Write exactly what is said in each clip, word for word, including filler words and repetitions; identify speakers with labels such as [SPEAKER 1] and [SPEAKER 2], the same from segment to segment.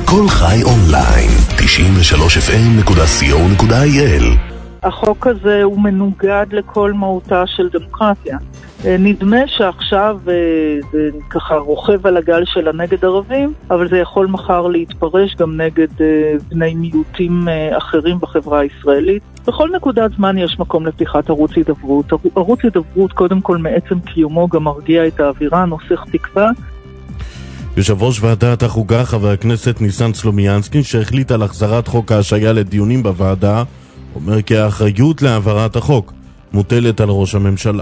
[SPEAKER 1] כל חי אונליין, תשעים ושלוש אף אם נקודה סי או נקודה איי אל.
[SPEAKER 2] החוק הזה הוא מנוגד לכל מהותה של דמוקרטיה. נדמה שעכשיו זה ככה רוכב על הגל של הנגד ערבים, אבל זה יכול מחר להתפרש גם נגד בני מיעוטים אחרים בחברה הישראלית. בכל נקודת זמן יש מקום לפתיחת ערוץ הידברות. ערוץ הידברות קודם כל מעצם קיומו גם מרגיע את האווירה, נוסח תקווה.
[SPEAKER 3] יושב ראש ועדת החוקה חבר הכנסת ניסן סלומינסקי, שהחליט על החזרת חוק ההשעיה לדיונים בוועדה, אומר כי האחריות להעברת החוק מוטלת על ראש הממשלה.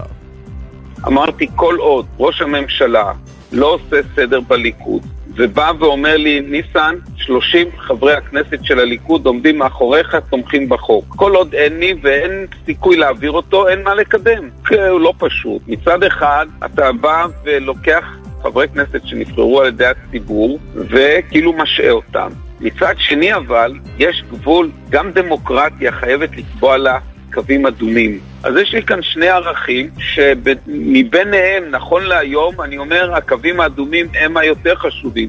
[SPEAKER 4] אמרתי, כל עוד ראש הממשלה לא עושה סדר בליכוד ובא ואומר לי, ניסן, שלושים חברי הכנסת של הליכוד עומדים מאחוריך, תומכים בחוק. כל עוד אין לי ואין סיכוי להעביר אותו, אין מה לקדם. הוא לא פשוט. מצד אחד, אתה בא ולוקח חברי כנסת שנבחרו על ידי הציבור וכאילו משעה אותם. מצד שני אבל, יש גבול, גם דמוקרטיה חייבת לקבוע לה קווים אדומים. אז יש לי כאן שני ערכים שמביניהם, נכון להיום, אני אומר, הקווים האדומים הם היותר חשובים.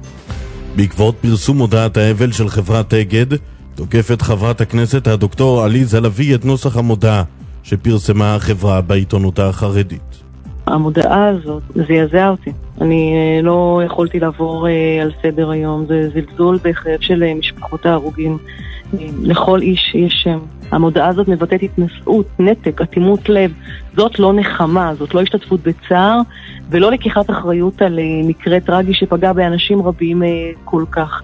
[SPEAKER 3] בעקבות פרסום הודעת האבל של חברת אגד, תוקפת חברת הכנסת הדוקטור עליזה לביא את נוסח המודעה שפרסמה החברה בעיתונות החרדית.
[SPEAKER 2] המודעה הזאת זעזעה אותי. אני לא יכולתי לעבור על סדר היום. זה זלזול בכאב של משפחות ההרוגים. לכל איש יש שם. המודעה הזאת מבטאת התנשאות, נתק, אטימות לב. זאת לא נחמה, זאת לא השתתפות בצער, ולא לקיחת אחריות על מקרה טרגי שפגע באנשים רבים כל כך.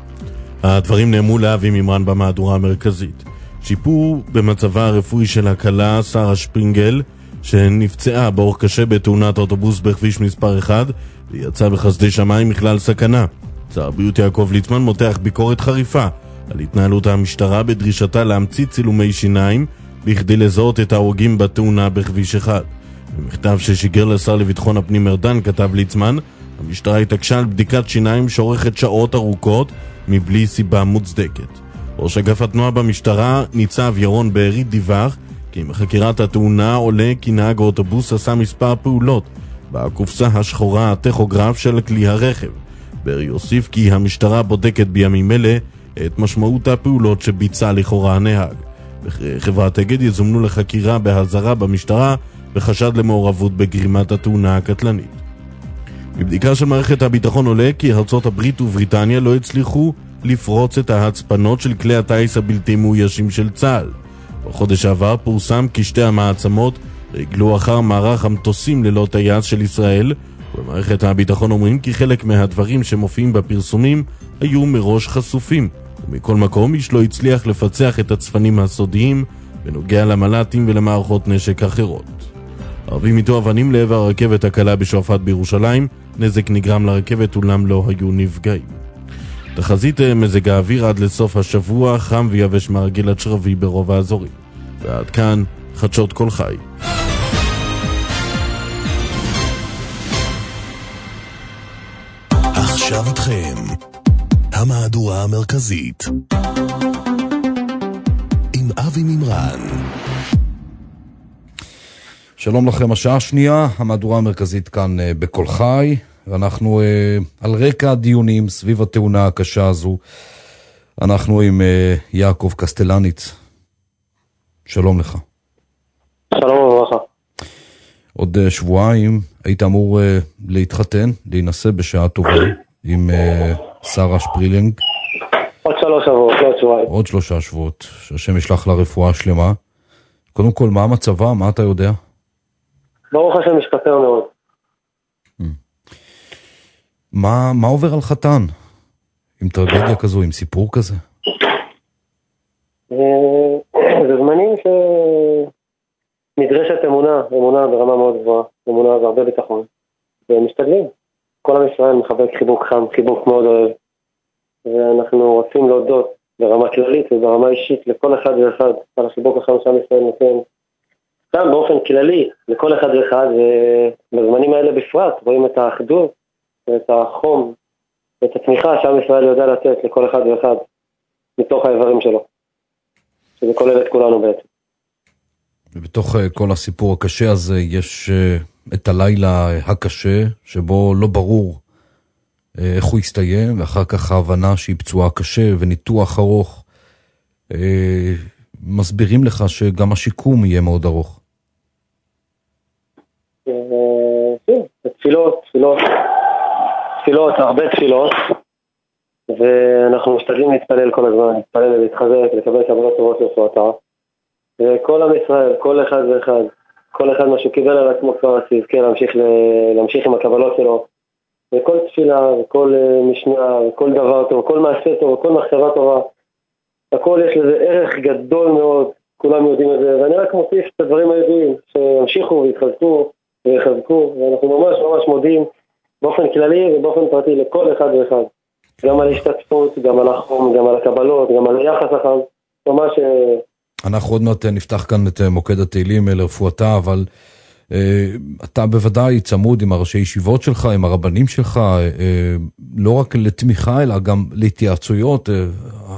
[SPEAKER 3] הדברים נאמרו לאבי מימרן במהדורה המרכזית. שיפור במצבה הרפואי של הכלה שרה שפרינגל, שנפצעה באורח קשה בתאונת אוטובוס בכביש מספר אחד, ויצאה בחסדי שמיים מכלל סכנה. שר הבריאות יעקב ליצמן מותח ביקורת חריפה על התנהלות המשטרה בדרישתה להמציא צילומי שיניים בכדי לזהות את ההרוגים בתאונה בכביש אחד. במכתב ששיגר לשר לביטחון הפנים ארדן כתב ליצמן, המשטרה התעקשה על בדיקת שיניים שאורכת שעות ארוכות מבלי סיבה מוצדקת. ראש אגף התנועה במשטרה ניצב ירון בארי דיווח כי מחקירת התאונה עולה כי נהג האוטובוס עשה מספר פעולות בקופסה השחורה הטכוגרף של כלי הרכב. בארי יוסיף כי המשטרה בודקת בימים אלה את משמעות הפעולות שביצע לכאורה הנהג. חברת אגד יזומנו לחקירה בהזרה במשטרה בחשד למעורבות בגרימת התאונה הקטלנית. בבדיקה של מערכת הביטחון עולה כי ארצות הברית ובריטניה לא הצליחו לפרוץ את ההצפנות של כלי הטייס הבלתי מאוישים של צה"ל. בחודש העבר פורסם כי שתי המעצמות רגלו אחר מערך המטוסים ללא טייס של ישראל, ובמערכת הביטחון אומרים כי חלק מהדברים שמופיעים בפרסומים היו מראש חשופים, ומכל מקום איש לא הצליח לפצח את הצפנים הסודיים בנוגע למל"טים ולמערכות נשק אחרות. ערבים איתו אבנים לעבר הרכבת הקלה בשועפאט בירושלים, נזק נגרם לרכבת אולם לא היו נפגעים. תחזית מזג האוויר עד לסוף השבוע, חם ויבש מהרגיל עד שרבי ברוב האזורים. ועד כאן חדשות כל חי.
[SPEAKER 1] עכשיו איתכם המהדורה המרכזית עם אבי מימרן.
[SPEAKER 5] שלום לכם, השעה השנייה, המהדורה המרכזית כאן בכל חי, ואנחנו אה, על רקע הדיונים סביב התאונה הקשה הזו. אנחנו עם אה, יעקב קסטלניץ. שלום לך.
[SPEAKER 6] שלום וברכה.
[SPEAKER 5] עוד אה, שבועיים היית אמור אה, להתחתן, להינשא בשעה טובה עם אה, שרה שפרילינג.
[SPEAKER 6] עוד שלוש שבועות, לא עוד שבועיים.
[SPEAKER 5] עוד שלושה שבועות, שהשם ישלח לה רפואה שלמה. קודם כל, מה המצבה? מה אתה יודע?
[SPEAKER 6] ברוך השם משתפר מאוד.
[SPEAKER 5] מה, מה עובר על חתן? עם טרגדיה כזו, עם סיפור כזה?
[SPEAKER 6] זה זמנים שנדרשת אמונה, אמונה ברמה מאוד גבוהה, אמונה והרבה ביטחון. ומשתדלים. כל עם ישראל מחבק חיבוק חם, חיבוק מאוד אוהב. ואנחנו רוצים להודות ברמה כללית וברמה אישית לכל אחד ואחד על החיבוק החם שעם ישראל נותן. גם באופן כללי לכל אחד ואחד, ובזמנים האלה בפרט רואים את האחדות ואת החום ואת התמיכה שעם ישראל יודע לתת לכל אחד ואחד מתוך האיברים שלו, שזה כולל את כולנו בעצם.
[SPEAKER 5] ובתוך כל הסיפור הקשה הזה יש את הלילה הקשה שבו לא ברור איך הוא יסתיים, ואחר כך ההבנה שהיא פצועה קשה וניתוח ארוך. מסבירים לך שגם השיקום יהיה מאוד ארוך.
[SPEAKER 6] תפילות, תפילות, תפילות, הרבה תפילות, ואנחנו משתדלים להתפלל כל הזמן, להתפלל ולהתחזק, לקבל קבלות טובות לרפואתה, וכל עם ישראל, כל אחד ואחד, כל אחד מה שהוא קיבל על עצמו כבר שיזכה להמשיך, להמשיך עם הקבלות שלו, וכל תפילה, וכל משנה, וכל דבר טוב, כל מעשה טוב, וכל מחשבה טובה, הכל יש לזה ערך גדול מאוד, כולם יודעים את זה, ואני רק מוסיף את הדברים הידועים, שימשיכו ויתחזקו ויחזקו, ואנחנו ממש ממש מודים באופן כללי ובאופן פרטי לכל אחד ואחד, גם על ההשתתפות, גם על החום, גם על הקבלות, גם על היחס החם, ממש...
[SPEAKER 5] אנחנו עוד מעט נפתח כאן את מוקד התהילים לרפואתה, אבל אה, אתה בוודאי צמוד עם הראשי ישיבות שלך, עם הרבנים שלך, אה, לא רק לתמיכה, אלא גם להתייעצויות. אה,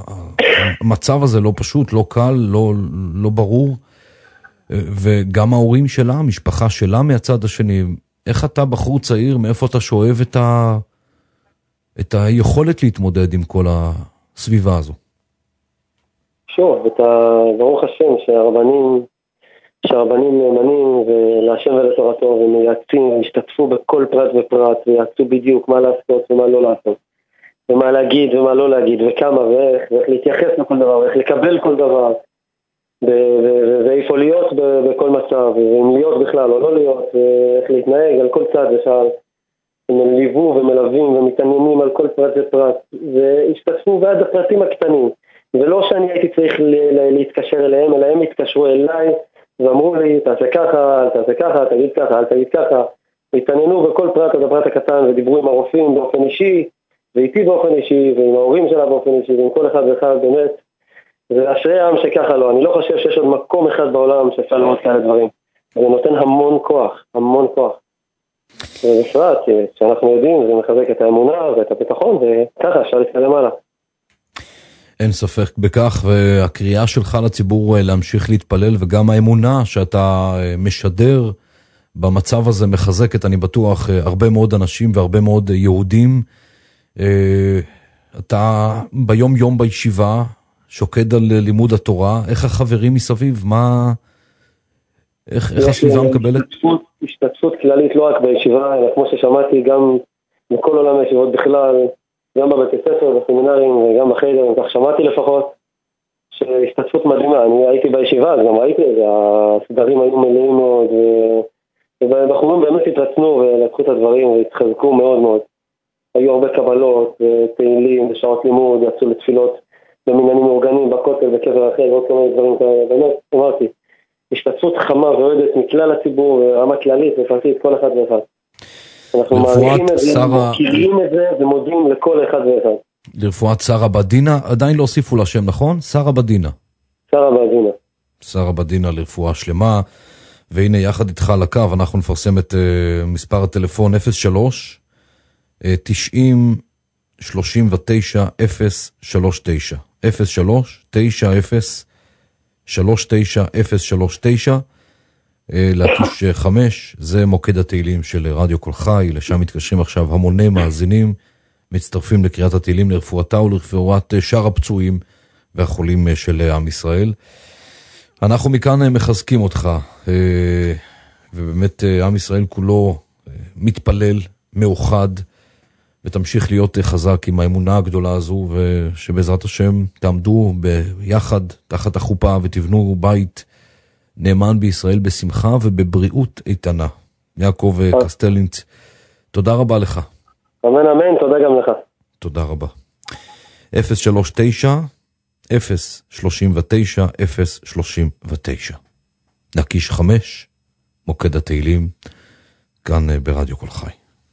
[SPEAKER 5] המצב הזה לא פשוט, לא קל, לא, לא ברור, אה, וגם ההורים שלה, המשפחה שלה מהצד השני. איך אתה בחור צעיר, מאיפה אתה שואב את, ה, את היכולת להתמודד עם כל הסביבה הזו?
[SPEAKER 6] שוב, את ברוך השם שהרבנים, שהרבנים נאמנים ולהשם ולתורתו, ומייעצים והשתתפו בכל פרט ופרט, ויעצו בדיוק מה לעשות ומה לא לעשות, ומה להגיד ומה לא להגיד, וכמה ואיך, ואיך להתייחס לכל דבר, ואיך לקבל כל דבר, ואיפה להיות בכל מצב, ואם להיות בכלל או לא להיות, ואיך להתנהג על כל צד ושאר, הם ליוו ומלווים ומתעניינים על כל פרט ופרט, והשתתפו בעד הפרטים הקטנים, ולא שאני הייתי צריך להתקשר אליהם, אלא הם התקשרו אליי, ואמרו לי, תעשה ככה, אל תעשה ככה, תגיד ככה, אל תגיד ככה, והתעניינו בכל פרט עד הפרט הקטן, ודיברו עם הרופאים באופן אישי, ואיתי באופן אישי, ועם ההורים שלה באופן אישי, ועם כל אחד ואחד באמת, ואשרי העם שככה לא, אני לא חושב שיש עוד מקום אחד בעולם שאפשר לראות כאלה דברים, זה נותן המון כוח, המון כוח. ובפרט, שאנחנו יודעים, זה מחזק את האמונה ואת הביטחון, וככה אפשר להתקדם הלאה.
[SPEAKER 5] אין ספק בכך, והקריאה שלך לציבור להמשיך להתפלל, וגם האמונה שאתה משדר במצב הזה מחזקת, אני בטוח, הרבה מאוד אנשים והרבה מאוד יהודים. אתה ביום יום בישיבה שוקד על לימוד התורה, איך החברים מסביב, מה, איך, איך הסביבה מקבלת?
[SPEAKER 6] השתתפות, השתתפות כללית לא רק בישיבה, אלא כמו ששמעתי גם בכל עולם הישיבות בכלל, גם בבתי ספר, בסמינרים וגם בחדר, כך שמעתי לפחות, שהשתתפות מדהימה. אני הייתי בישיבה, אז גם ראיתי את זה, הסדרים היו מלאים מאוד, ובחורים באמת התרצנו ולקחו את הדברים והתחזקו מאוד מאוד. היו הרבה קבלות ותהילים ושעות לימוד, יצאו לתפילות במניינים מאורגנים, בכותל, בקבר אחר, ועוד כמה דברים כאלה. באמת, אמרתי, השתתפות חמה ואוהדת מכלל הציבור, רמה כללית ופרטית, כל אחד ואחד. אנחנו מעריכים את זה, מכירים את זה ומודים לכל אחד ואחד.
[SPEAKER 5] לרפואת שרה בדינה, עדיין לא הוסיפו לה שם, נכון? שרה בדינה.
[SPEAKER 6] שרה בדינה.
[SPEAKER 5] שרה בדינה לרפואה שלמה, והנה יחד איתך על הקו, אנחנו נפרסם את uh, מספר הטלפון אפס שלוש תשעים שלושים ותשע אפס שלוש תשע אפס שלוש תשע אפס שלוש תשע אפס שלוש תשע להקיש חמש, זה מוקד התהילים של רדיו כל חי, לשם מתקשרים עכשיו המוני מאזינים, מצטרפים לקריאת התהילים לרפואתה ולרפואת שאר הפצועים והחולים של עם ישראל. אנחנו מכאן מחזקים אותך, ובאמת עם ישראל כולו מתפלל, מאוחד, ותמשיך להיות חזק עם האמונה הגדולה הזו, ושבעזרת השם תעמדו ביחד תחת החופה ותבנו בית נאמן בישראל בשמחה ובבריאות איתנה. יעקב קסטלינץ, תודה רבה לך.
[SPEAKER 6] אמן אמן, תודה גם לך.
[SPEAKER 5] תודה רבה. אפס שלוש תשע אפס שלושים ותשע אפס שלושים ותשע. נקיש חמש, מוקד התהילים, כאן ברדיו כל חי.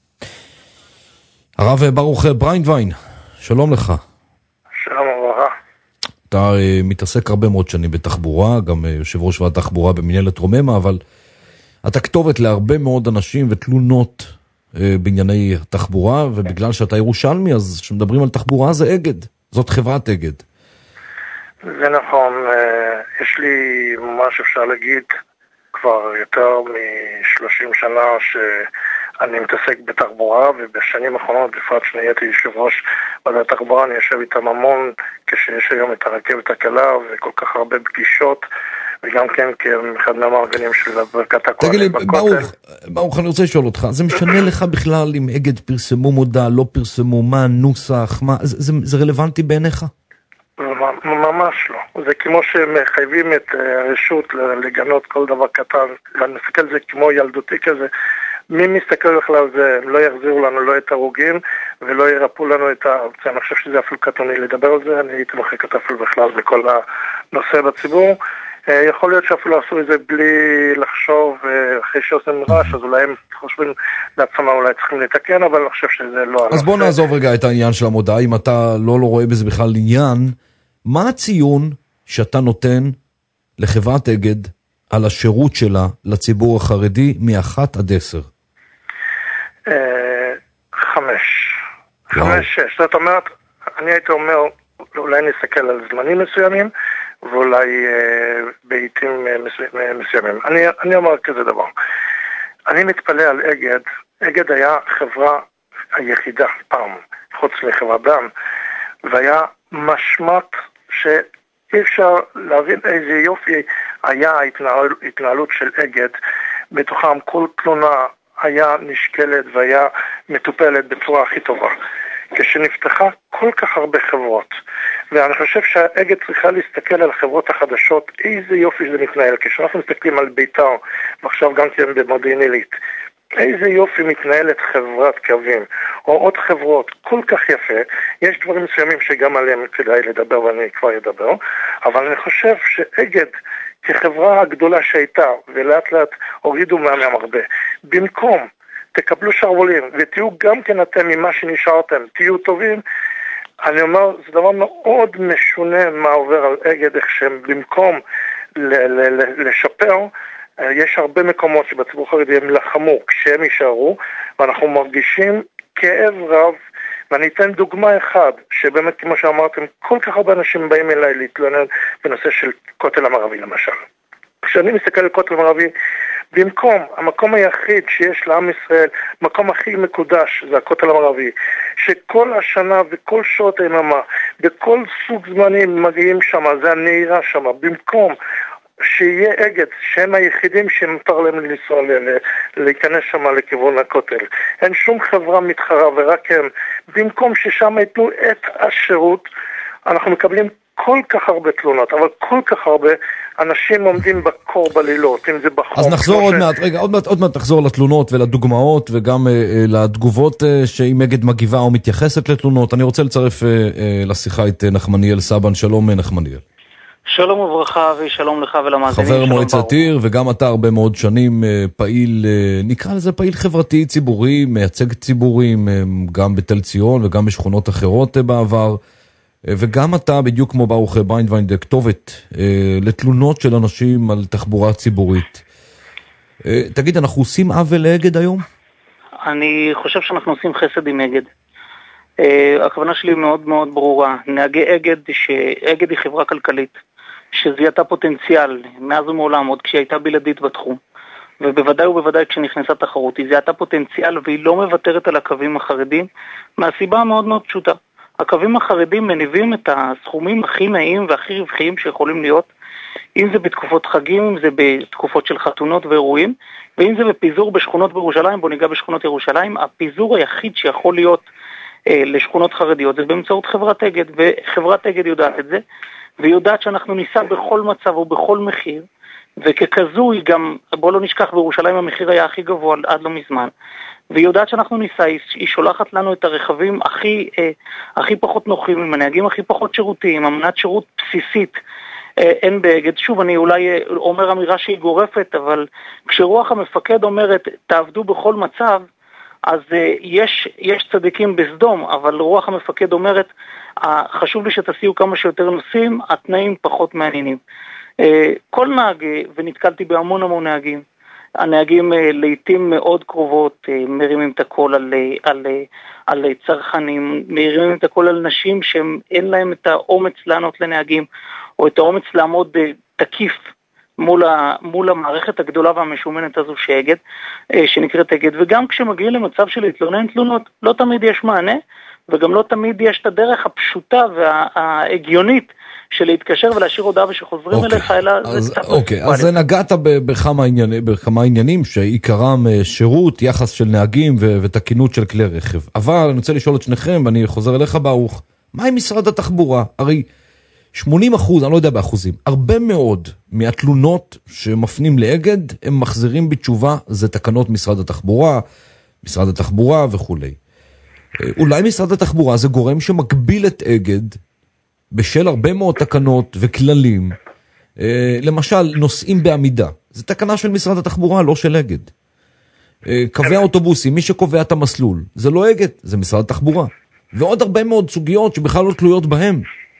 [SPEAKER 5] הרב ברוך בריינדווין, שלום לך.
[SPEAKER 7] שלום וברכה.
[SPEAKER 5] אתה uh, מתעסק הרבה מאוד שנים בתחבורה, גם uh, יושב ראש ועד תחבורה במנהלת רוממה, אבל אתה כתובת להרבה מאוד אנשים ותלונות uh, בענייני תחבורה, ובגלל שאתה ירושלמי, אז כשמדברים על תחבורה זה אגד, זאת חברת אגד.
[SPEAKER 7] זה נכון, uh, יש לי מה שאפשר להגיד כבר יותר מ-שלושים שנה אני מתעסק בתחבורה, ובשנים האחרונות, בפרט שנהייתי יושב ראש ועדת התחבורה, אני יושב איתם המון, כשיש היום את הרכבת הקלה וכל כך הרבה פגישות, וגם כן כאחד מהמארגנים של ברכת הכהנים בכותל.
[SPEAKER 5] תגיד לי, ברוך, ברוך, אני רוצה לשאול אותך, זה משנה לך בכלל אם אגד פרסמו מודעה, לא פרסמו, מה הנוסח, מה, זה, זה, זה רלוונטי בעיניך?
[SPEAKER 7] ממש לא. זה כמו שמחייבים את הרשות לגנות כל דבר קטן, ואני מסתכל על זה כמו ילדותי כזה, מי מסתכל בכלל על זה, לא יחזירו לנו לא את הרוגים, ולא ירפו לנו את ה... אני חושב שזה אפילו קטוני לדבר על זה, אני הייתי מחק את אפילו בכלל בכל הנושא בציבור, יכול להיות שאפילו עשו את זה בלי לחשוב, אחרי שעושים רעש, אז אולי הם חושבים לעצמם אולי צריכים לתקן, אבל אני חושב שזה לא...
[SPEAKER 5] אז בוא נעזוב רגע את העניין של המודעה, אם אתה לא, לא רואה בזה בכלל עניין, מה הציון שאתה נותן לחברת אגד על השירות שלה לציבור החרדי מאחת עד עשר?
[SPEAKER 7] חמש. חמש, שש. זאת אומרת, אני הייתי אומר, אולי נסתכל על זמנים מסוימים, ואולי אה, בעיתים אה, מסוימים. אני, אני אומר כזה דבר. אני מתפלא על אגד. אגד היה חברה היחידה פעם, חוץ לחברת דם, והיה משמעת שאי אפשר להבין איזה יופי היה ההתנהל, התנהלות של אגד. בתוכם כל תלונה היה נשקלת והיה מטופלת בצורה הכי טובה. כשנפתחה כל כך הרבה חברות, ואני חושב שהאגד צריכה להסתכל על החברות החדשות, איזה יופי זה מתנהל. כשאנחנו מסתכלים על ביתר, ועכשיו גם כן במודיעין עילית, איזה יופי מתנהלת חברת קווים, או עוד חברות, כל כך יפה. יש דברים מסוימים שגם עליהם כדאי לדבר ואני כבר אדבר, אבל אני חושב שאגד כחברה הגדולה שהייתה, ולאט לאט הורידו מהמרבה, במקום תקבלו שרבולים, ותהיו גם כן אתם ממה שנשארתם, תהיו טובים. אני אומר, זה דבר מאוד משונה מה עובר על אגד, איך שהם במקום ל- ל- ל- לשפר, יש הרבה מקומות שבציבור חרדי הם לחמו כשהם יישארו, ואנחנו מרגישים כאב רב, ואני אתן דוגמה אחד, שבאמת כמו שאמרתם, כל כך הרבה אנשים באים אליי להתלונן בנושא של כותל המערבי למשל. כשאני מסתכל על כותל המערבי, במקום, המקום היחיד שיש לעם ישראל, מקום הכי מקודש, זה הכותל המערבי, שכל השנה וכל שעות היממה, בכל סוג זמנים מגיעים שם, זה הנהירה שם, במקום שיהיה אגד, שהם היחידים שמותר להם לנסוע, להיכנס שם לכיוון הכותל. אין שום חברה מתחרה ורק הם, במקום ששם יתנו את השירות, אנחנו מקבלים כל כך הרבה תלונות, אבל כל כך הרבה אנשים עומדים בקור בלילות, אם זה בחום.
[SPEAKER 5] אז נחזור עוד ש... מעט, רגע, עוד מעט, עוד מעט נחזור לתלונות ולדוגמאות, וגם uh, לתגובות uh, שאם אגד מגיבה או מתייחסת לתלונות. אני רוצה לצרף uh, uh, לשיחה את uh, נחמניאל סבן. שלום נחמניאל.
[SPEAKER 8] שלום וברכה ושלום לך ולמאזינים.
[SPEAKER 5] חבר מועצת עיר, וגם אתה הרבה מאוד שנים uh, פעיל, uh, נקרא לזה פעיל חברתי ציבורי, מייצג ציבורים, uh, גם בתל ציון וגם בשכונות אחרות uh, בעבר. וגם אתה, בדיוק כמו ברוך בריינדווין, כתובת אה, לתלונות של אנשים על תחבורה ציבורית. אה, תגיד, אנחנו עושים עוול לאגד היום?
[SPEAKER 8] אני חושב שאנחנו עושים חסד עם אגד. אה, הכוונה שלי מאוד מאוד ברורה. נהגי אגד, שאגד היא חברה כלכלית, שזיהתה פוטנציאל מאז ומעולם, עוד כשהיא הייתה בלעדית בתחום. ובוודאי ובוודאי כשנכנסה תחרות, היא זיהתה פוטנציאל והיא לא מוותרת על הקווים החרדים, מהסיבה מאוד מאוד פשוטה. הקווים החרדים מניבים את הסכומים הכי נעים והכי רווחיים שיכולים להיות, אם זה בתקופות חגים, אם זה בתקופות של חתונות ואירועים, ואם זה בפיזור בשכונות בירושלים. בוא ניגע בשכונות ירושלים. הפיזור היחיד שיכול להיות אה, לשכונות חרדיות זה באמצעות חברת אגד, וחברת אגד יודעת את זה, והיא יודעת שאנחנו ניסע בכל מצב ובכל מחיר, וככזו היא גם, בוא לא נשכח, בירושלים המחיר היה הכי גבוה עד לא מזמן, והיא יודעת שאנחנו ניסע, היא שולחת לנו את הרכבים הכי, אה, הכי פחות נוחים, עם הנהגים הכי פחות שירותיים, אמנת שירות בסיסית, אה, אין באגד. שוב, אני אולי אה, אומר אמירה שהיא גורפת, אבל כשרוח המפקד אומרת, תעבדו בכל מצב, אז אה, יש, יש צדיקים בסדום, אבל רוח המפקד אומרת, אה, חשוב לי שתסיעו כמה שיותר נוסעים, התנאים פחות מעניינים. אה, כל נהג, ונתקלתי בהמון המון נהגים, הנהגים לעתים מאוד קרובות מרימים את הקול על, על, על צרכנים, מרימים את הקול על נשים שאין להם את האומץ לענות לנהגים, או את האומץ לעמוד תקיף מול, ה, מול המערכת הגדולה והמשומנת הזו שאגד, שנקראת אגד, וגם כשמגיעים למצב של להתלונן תלונות, לא תמיד יש מענה, וגם לא תמיד יש את הדרך הפשוטה וההגיונית של להתקשר ולהשאיר הודעה ושחוזרים okay. אליך, אלא
[SPEAKER 5] אז,
[SPEAKER 8] זה קצת...
[SPEAKER 5] אוקיי, okay. אז זה נגעת בכמה עניינים, בכמה עניינים שעיקרם שירות, יחס של נהגים ו- ותקינות של כלי רכב. אבל אני רוצה לשאול את שניכם, ואני חוזר אליך ברוך, מה עם משרד התחבורה? הרי שמונים אחוז, אני לא יודע באחוזים, הרבה מאוד מהתלונות שמפנים לאגד, הם מחזירים בתשובה, זה תקנות משרד התחבורה, משרד התחבורה וכו'. אולי משרד התחבורה זה גורם שמקביל את אגד, בשל הרבה מאוד תקנות וכללים, למשל נוסעים בעמידה, זה תקנה של משרד התחבורה, לא של אגד. קווי האוטובוסים, מי שקובע את המסלול, זה לא אגד, זה משרד התחבורה. ועוד הרבה מאוד סוגיות שבכלל לא תלויות בהם.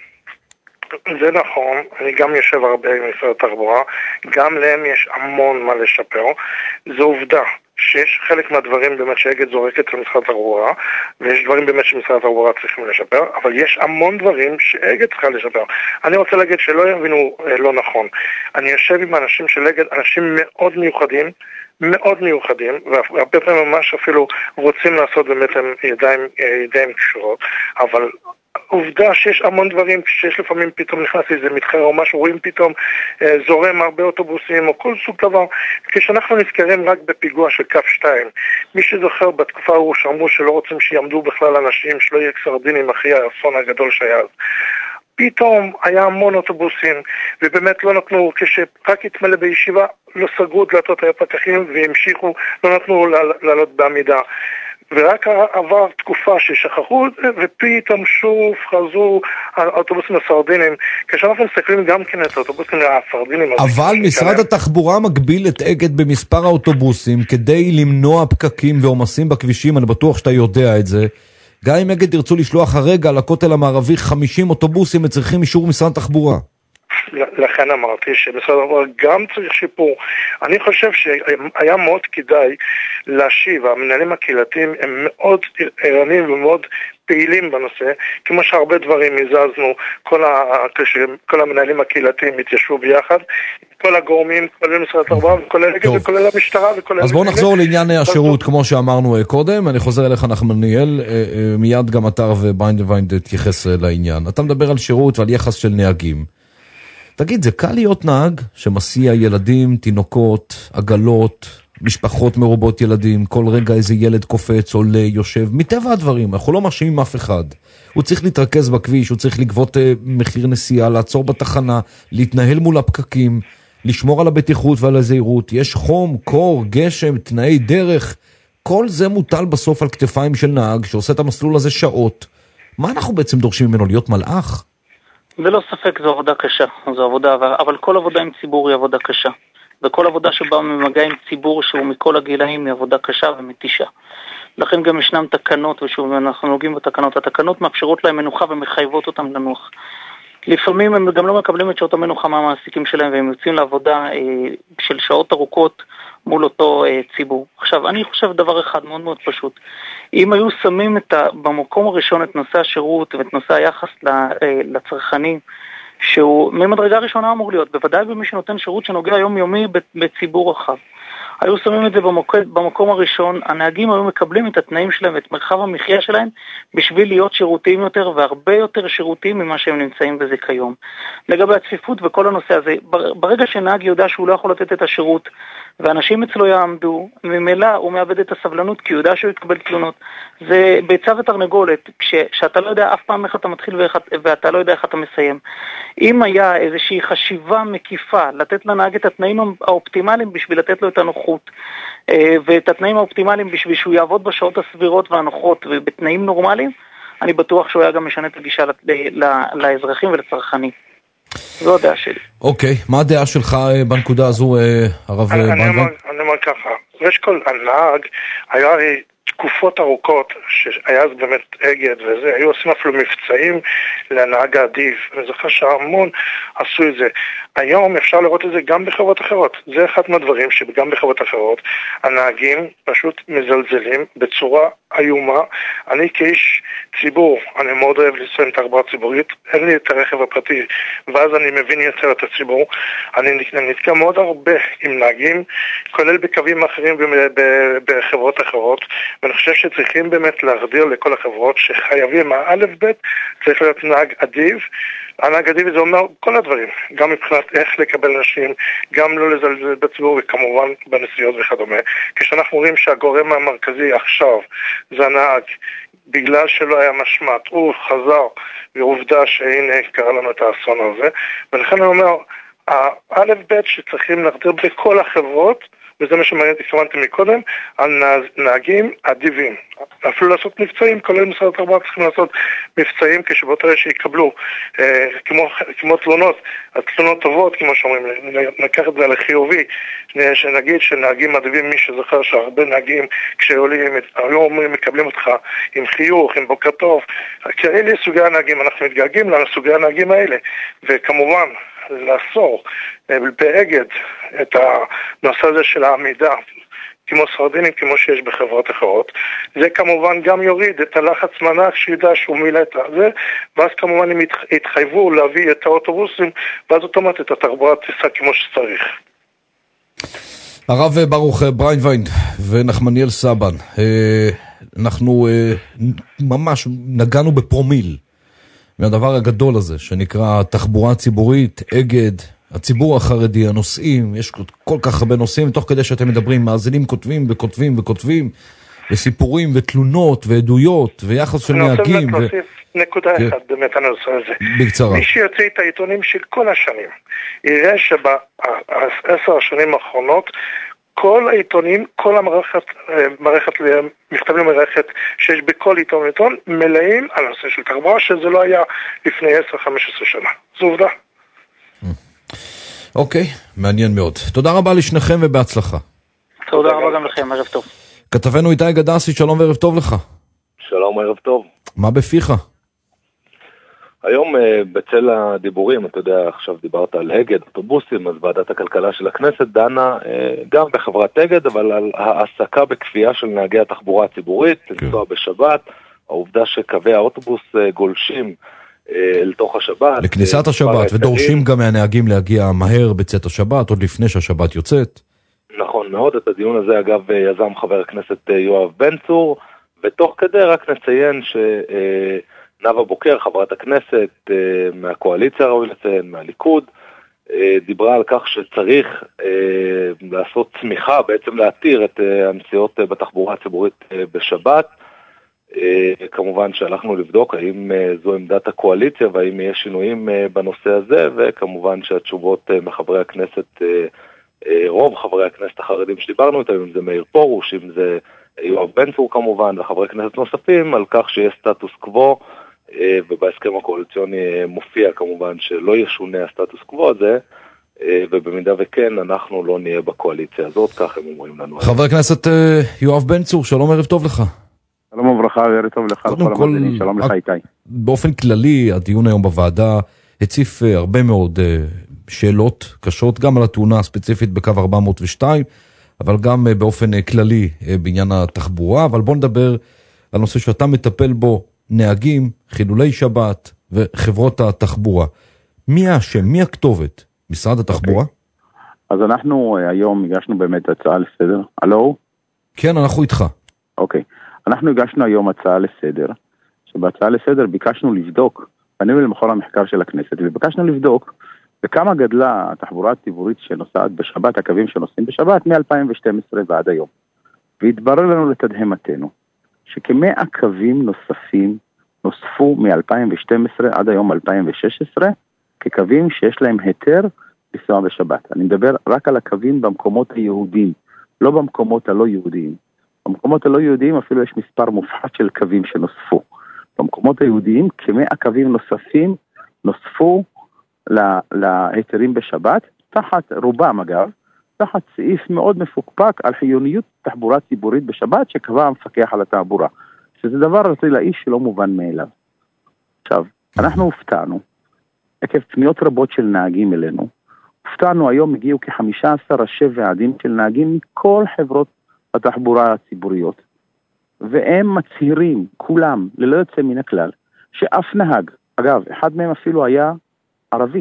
[SPEAKER 7] זה נכון, אני גם יושב הרבה עם משרד התחבורה, גם להם יש המון מה לשפר, זו עובדה. שיש חלק מהדברים באמת שאגד זורקת למשרד התחבורה, ויש דברים באמת שמשרד התחבורה צריכים לשפר, אבל יש המון דברים שאגד צריכה לשפר. אני רוצה להגיד שלא יבינו לא נכון. אני יושב עם אנשים של אגד, אנשים מאוד מיוחדים, מאוד מיוחדים, והרבה פעמים ממש אפילו רוצים לעשות באמת עם ידיים, ידיים קשורות, אבל עובדה שיש המון דברים, שיש לפעמים פתאום נכנס איזה מתחרה או משהו, רואים פתאום אה, זורם הרבה אוטובוסים או כל סוג דבר. כשאנחנו נזכרים רק בפיגוע של קו שתיים, מי שזוכר בתקופה ההוא שאמרו שלא רוצים שיעמדו בכלל אנשים, שלא יהיה סרדינים אחרי האסון הגדול שהיה אז. פתאום היה המון אוטובוסים, ובאמת לא נתנו, כשרק התמלא בישיבה, לא סגרו דלתות הפקחים והמשיכו, לא נתנו לעלות בעמידה. ורק עבר תקופה ששכחו את זה, ופתאום שוב חזרו האוטובוסים הסרדינים. כשאנחנו מסתכלים גם כן את האוטובוסים הסרדינים...
[SPEAKER 5] אבל משרד התחבורה מגביל את אגד במספר האוטובוסים, כדי למנוע פקקים ועומסים בכבישים, אני בטוח שאתה יודע את זה. גם אם אגד ירצו לשלוח הרגע לכותל המערבי חמישים אוטובוסים, הם צריכים אישור משרד התחבורה.
[SPEAKER 7] לכן אמרתי שמשרד התחבורה גם צריך שיפור. אני חושב שהיה מאוד כדאי להשיב, המנהלים הקהילתיים הם מאוד ערניים ומאוד פעילים בנושא, כמו שהרבה דברים הזזנו, כל, ה... כל המנהלים הקהילתיים התיישבו ביחד, כל הגורמים, כולל משרד התחבורה, וכולל אגד וכולל המשטרה וכולל...
[SPEAKER 5] אז בואו נחזור לעניין השירות, כמו שאמרנו קודם, אני חוזר אליך נחמניאל, מיד גם אתה וביינדוויינד תתייחס לעניין. אתה מדבר על שירות ועל יחס של נהגים. תגיד, זה קל להיות נהג שמסיע ילדים, תינוקות, עגלות, משפחות מרובות ילדים, כל רגע איזה ילד קופץ, עולה, יושב, מטבע הדברים, אנחנו לא מאשימים אף אחד. הוא צריך להתרכז בכביש, הוא צריך לגבות אה, מחיר נסיעה, לעצור בתחנה, להתנהל מול הפקקים, לשמור על הבטיחות ועל הזהירות. יש חום, קור, גשם, תנאי דרך, כל זה מוטל בסוף על כתפיים של נהג שעושה את המסלול הזה שעות. מה אנחנו בעצם דורשים ממנו, להיות מלאך?
[SPEAKER 8] ללא ספק זו עבודה קשה, זו עבודה, אבל כל עבודה עם ציבור היא עבודה קשה. וכל עבודה שבה ממגע עם ציבור שהוא מכל הגילאים היא עבודה קשה ומתישה. לכן גם ישנם תקנות, ושוב אנחנו נוגעים בתקנות, התקנות מאפשרות להם מנוחה ומחייבות אותם לנוח. לפעמים הם גם לא מקבלים את שעות המנוחה מהמעסיקים שלהם, והם יוצאים לעבודה אה, של שעות ארוכות מול אותו אה, ציבור. עכשיו, אני חושב דבר אחד מאוד מאוד פשוט. אם היו שמים את ה, במקום הראשון את נושא השירות ואת נושא היחס לצרכנים, שהוא ממדרגה ראשונה אמור להיות, בוודאי במי שנותן שירות שנוגע יומיומי בציבור רחב. היו שמים את זה במוקד, במקום הראשון, הנהגים היו מקבלים את התנאים שלהם ואת מרחב המחיה שלהם בשביל להיות שירותיים יותר והרבה יותר שירותיים ממה שהם נמצאים בזה כיום. לגבי הצפיפות וכל הנושא הזה, ברגע שנהג יודע שהוא לא יכול לתת את השירות ואנשים אצלו יעמדו, ממילא הוא מאבד את הסבלנות כי הוא יודע שהוא יקבל תלונות. זה ביצה ותרנגולת, כשאתה לא יודע אף פעם איך אתה מתחיל ואיך, ואתה לא יודע איך אתה מסיים. אם היה איזושהי חשיבה מקיפה לתת לנהג את התנאים האופטימליים בשביל לתת לו את הנוחות, ואת התנאים האופטימליים בשביל שהוא יעבוד בשעות הסבירות והנוחות ובתנאים נורמליים, אני בטוח שהוא היה גם משנה את הגישה לאזרחים ולצרכנים. זו הדעה שלי.
[SPEAKER 5] אוקיי, מה הדעה שלך בנקודה הזו, הרב בנדווין?
[SPEAKER 7] אני אומר ככה, יש כל הנהג, היה תקופות ארוכות, שהיה אז באמת אגד וזה, היו עושים אפילו מבצעים לנהג העדיף, אני זוכר שהמון עשו את זה. היום אפשר לראות את זה גם בחברות אחרות. זה אחד מהדברים שגם בחברות אחרות, הנהגים פשוט מזלזלים בצורה איומה. אני כאיש ציבור, אני מאוד אוהב לנסוע עם תחבורה ציבורית, אין לי את הרכב הפרטי, ואז אני מבין יותר את הציבור. אני נתקע מאוד הרבה עם נהגים, כולל בקווים אחרים בחברות אחרות, ואני חושב שצריכים באמת להחדיר לכל החברות שחייבים, האלף בית צריך להיות נהג אדיב. הנהג אדיב זה אומר כל הדברים, גם מבחינת איך לקבל נשים, גם לא לזלזל בציבור וכמובן בנסיעות וכדומה. כשאנחנו רואים שהגורם המרכזי עכשיו זה הנהג, בגלל שלא היה משמעת, הוא חזר, ועובדה שהנה קרה לנו את האסון הזה, ולכן אני אומר, האלף בית שצריכים להחדיר בכל החברות, וזה מה שהתכוונתי מקודם, על נהגים אדיבים. אפילו לעשות מבצעים, כולל משרד התחבורה צריכים לעשות מבצעים כשבאותו רגע שיקבלו, אה, כמו, כמו תלונות, התלונות טובות, כמו שאומרים, נקח את זה לחיובי, שנגיד שנהגים אדיבים, מי שזוכר שהרבה נהגים כשעולים, היום מקבלים אותך עם חיוך, עם בוקר טוב, כאלה סוגי הנהגים, אנחנו מתגעגעים לסוגי הנהגים האלה, וכמובן, לאסור באגד את הנושא הזה של העמידה כמו סרדינים, כמו שיש בחברות אחרות. זה כמובן גם יוריד את הלחץ מנע שידע שהוא מילא את זה, ואז כמובן הם יתחייבו להביא את האוטובוסים, ואז אוטומטית התחבורה תיסע כמו שצריך.
[SPEAKER 5] הרב ברוך בריינווין ונחמניאל סבן, אנחנו ממש נגענו בפרומיל מהדבר הגדול הזה שנקרא תחבורה ציבורית, אגד, הציבור החרדי, הנושאים, יש כל כך הרבה נושאים, תוך כדי שאתם מדברים, מאזינים כותבים וכותבים וכותבים, וסיפורים ותלונות ועדויות ויחס של נהגים.
[SPEAKER 7] אני רוצה להוסיף נקודה אחת באמת הנושא הזה.
[SPEAKER 5] בקצרה.
[SPEAKER 7] מי שיוצא את העיתונים של כל השנים, יראה שבעשר השנים האחרונות, כל העיתונים, כל המערכת, מערכת, מכתבים למערכת שיש בכל עיתון ועיתון, מלאים על הנושא של תחבורה, שזה לא היה לפני עשר חמש עשרה שנה. זו עובדה.
[SPEAKER 5] אוקיי, מעניין מאוד. תודה רבה לשניכם ובהצלחה.
[SPEAKER 8] תודה רבה גם לכם, ערב טוב.
[SPEAKER 5] כתבנו איתי גדסי, שלום וערב טוב לך.
[SPEAKER 9] שלום, ערב טוב.
[SPEAKER 5] מה בפיך?
[SPEAKER 9] היום בצל הדיבורים, אתה יודע, עכשיו דיברת על אגד, אוטובוסים, אז ועדת הכלכלה של הכנסת דנה גם בחברת אגד, אבל על העסקה בכפייה של נהגי התחבורה הציבורית, לנסוע בשבת, העובדה שקווי האוטובוס גולשים אל תוך השבת.
[SPEAKER 5] לכניסת השבת, ודורשים גם מהנהגים להגיע מהר בצאת השבת, עוד לפני שהשבת יוצאת.
[SPEAKER 9] נכון מאוד, את הדיון הזה אגב יזם חבר הכנסת יואב בן צור, ותוך כדי רק נציין ש... נאוה בוקר, חברת הכנסת מהקואליציה, ראוי לציין, מהליכוד, דיברה על כך שצריך לעשות צמיחה, בעצם להתיר את הנסיעות בתחבורה הציבורית בשבת. כמובן שהלכנו לבדוק האם זו עמדת הקואליציה והאם יש שינויים בנושא הזה, וכמובן שהתשובות מחברי הכנסת, רוב חברי הכנסת החרדים שדיברנו איתם, אם זה מאיר פרוש, אם זה יואב בן צור כמובן, וחברי כנסת נוספים, על כך שיש סטטוס קוו, ובהסכם הקואליציוני מופיע כמובן שלא ישונה הסטטוס קוו הזה, ובמידה וכן אנחנו לא נהיה בקואליציה הזאת, כך הם אומרים לנו.
[SPEAKER 5] חבר הכנסת יואב בן צור, שלום ערב טוב לך.
[SPEAKER 10] שלום וברכה, ערב טוב לך, לכל המאזינים, שלום לך איתי.
[SPEAKER 5] באופן כללי, הדיון היום בוועדה הציף הרבה מאוד שאלות קשות, גם על התאונה הספציפית בקו ארבע מאות ושתיים, אבל גם באופן כללי בעניין התחבורה, אבל בוא נדבר על נושא שאתה מטפל בו, נהגים, חילולי שבת וחברות התחבורה. מי האשם? מי הכתובת? משרד התחבורה?
[SPEAKER 10] Okay. אז אנחנו היום הגשנו באמת הצעה לסדר. הלו?
[SPEAKER 5] כן, אנחנו איתך.
[SPEAKER 10] אוקיי. Okay. אנחנו הגשנו היום הצעה לסדר, שבהצעה לסדר ביקשנו לבדוק, פנינו למכון המחקר של הכנסת, וביקשנו לבדוק בכמה גדלה התחבורה הציבורית שנוסעת בשבת, הקווים שנוסעים בשבת, מ-אלפיים ושתים עשרה ועד היום. והתברר לנו לתדהמתנו, שכמאה קווים נוספים נוספו מ-אלפיים ושתים עשרה עד היום אלפיים ושש עשרה, כקווים שיש להם היתר לנסוע בשבת. אני מדבר רק על הקווים במקומות היהודיים, לא במקומות הלא יהודיים. במקומות הלא יהודיים אפילו יש מספר מופחת של קווים שנוספו. במקומות היהודיים כמאה קווים נוספים נוספו להיתרים בשבת, תחת רובם אגב, תחת סעיף מאוד מפוקפק על חיוניות תחבורה ציבורית בשבת שקבע המפקח על התעבורה, שזה דבר רצוי לאיש שלא מובן מאליו. עכשיו, אנחנו הופתענו, עקב פניות רבות של נהגים אלינו, הופתענו היום הגיעו כ-חמישה עשר ראשי ועדים של נהגים מכל חברות התחבורה הציבוריות, והם מצהירים, כולם, ללא יוצא מן הכלל, שאף נהג, אגב, אחד מהם אפילו היה ערבי,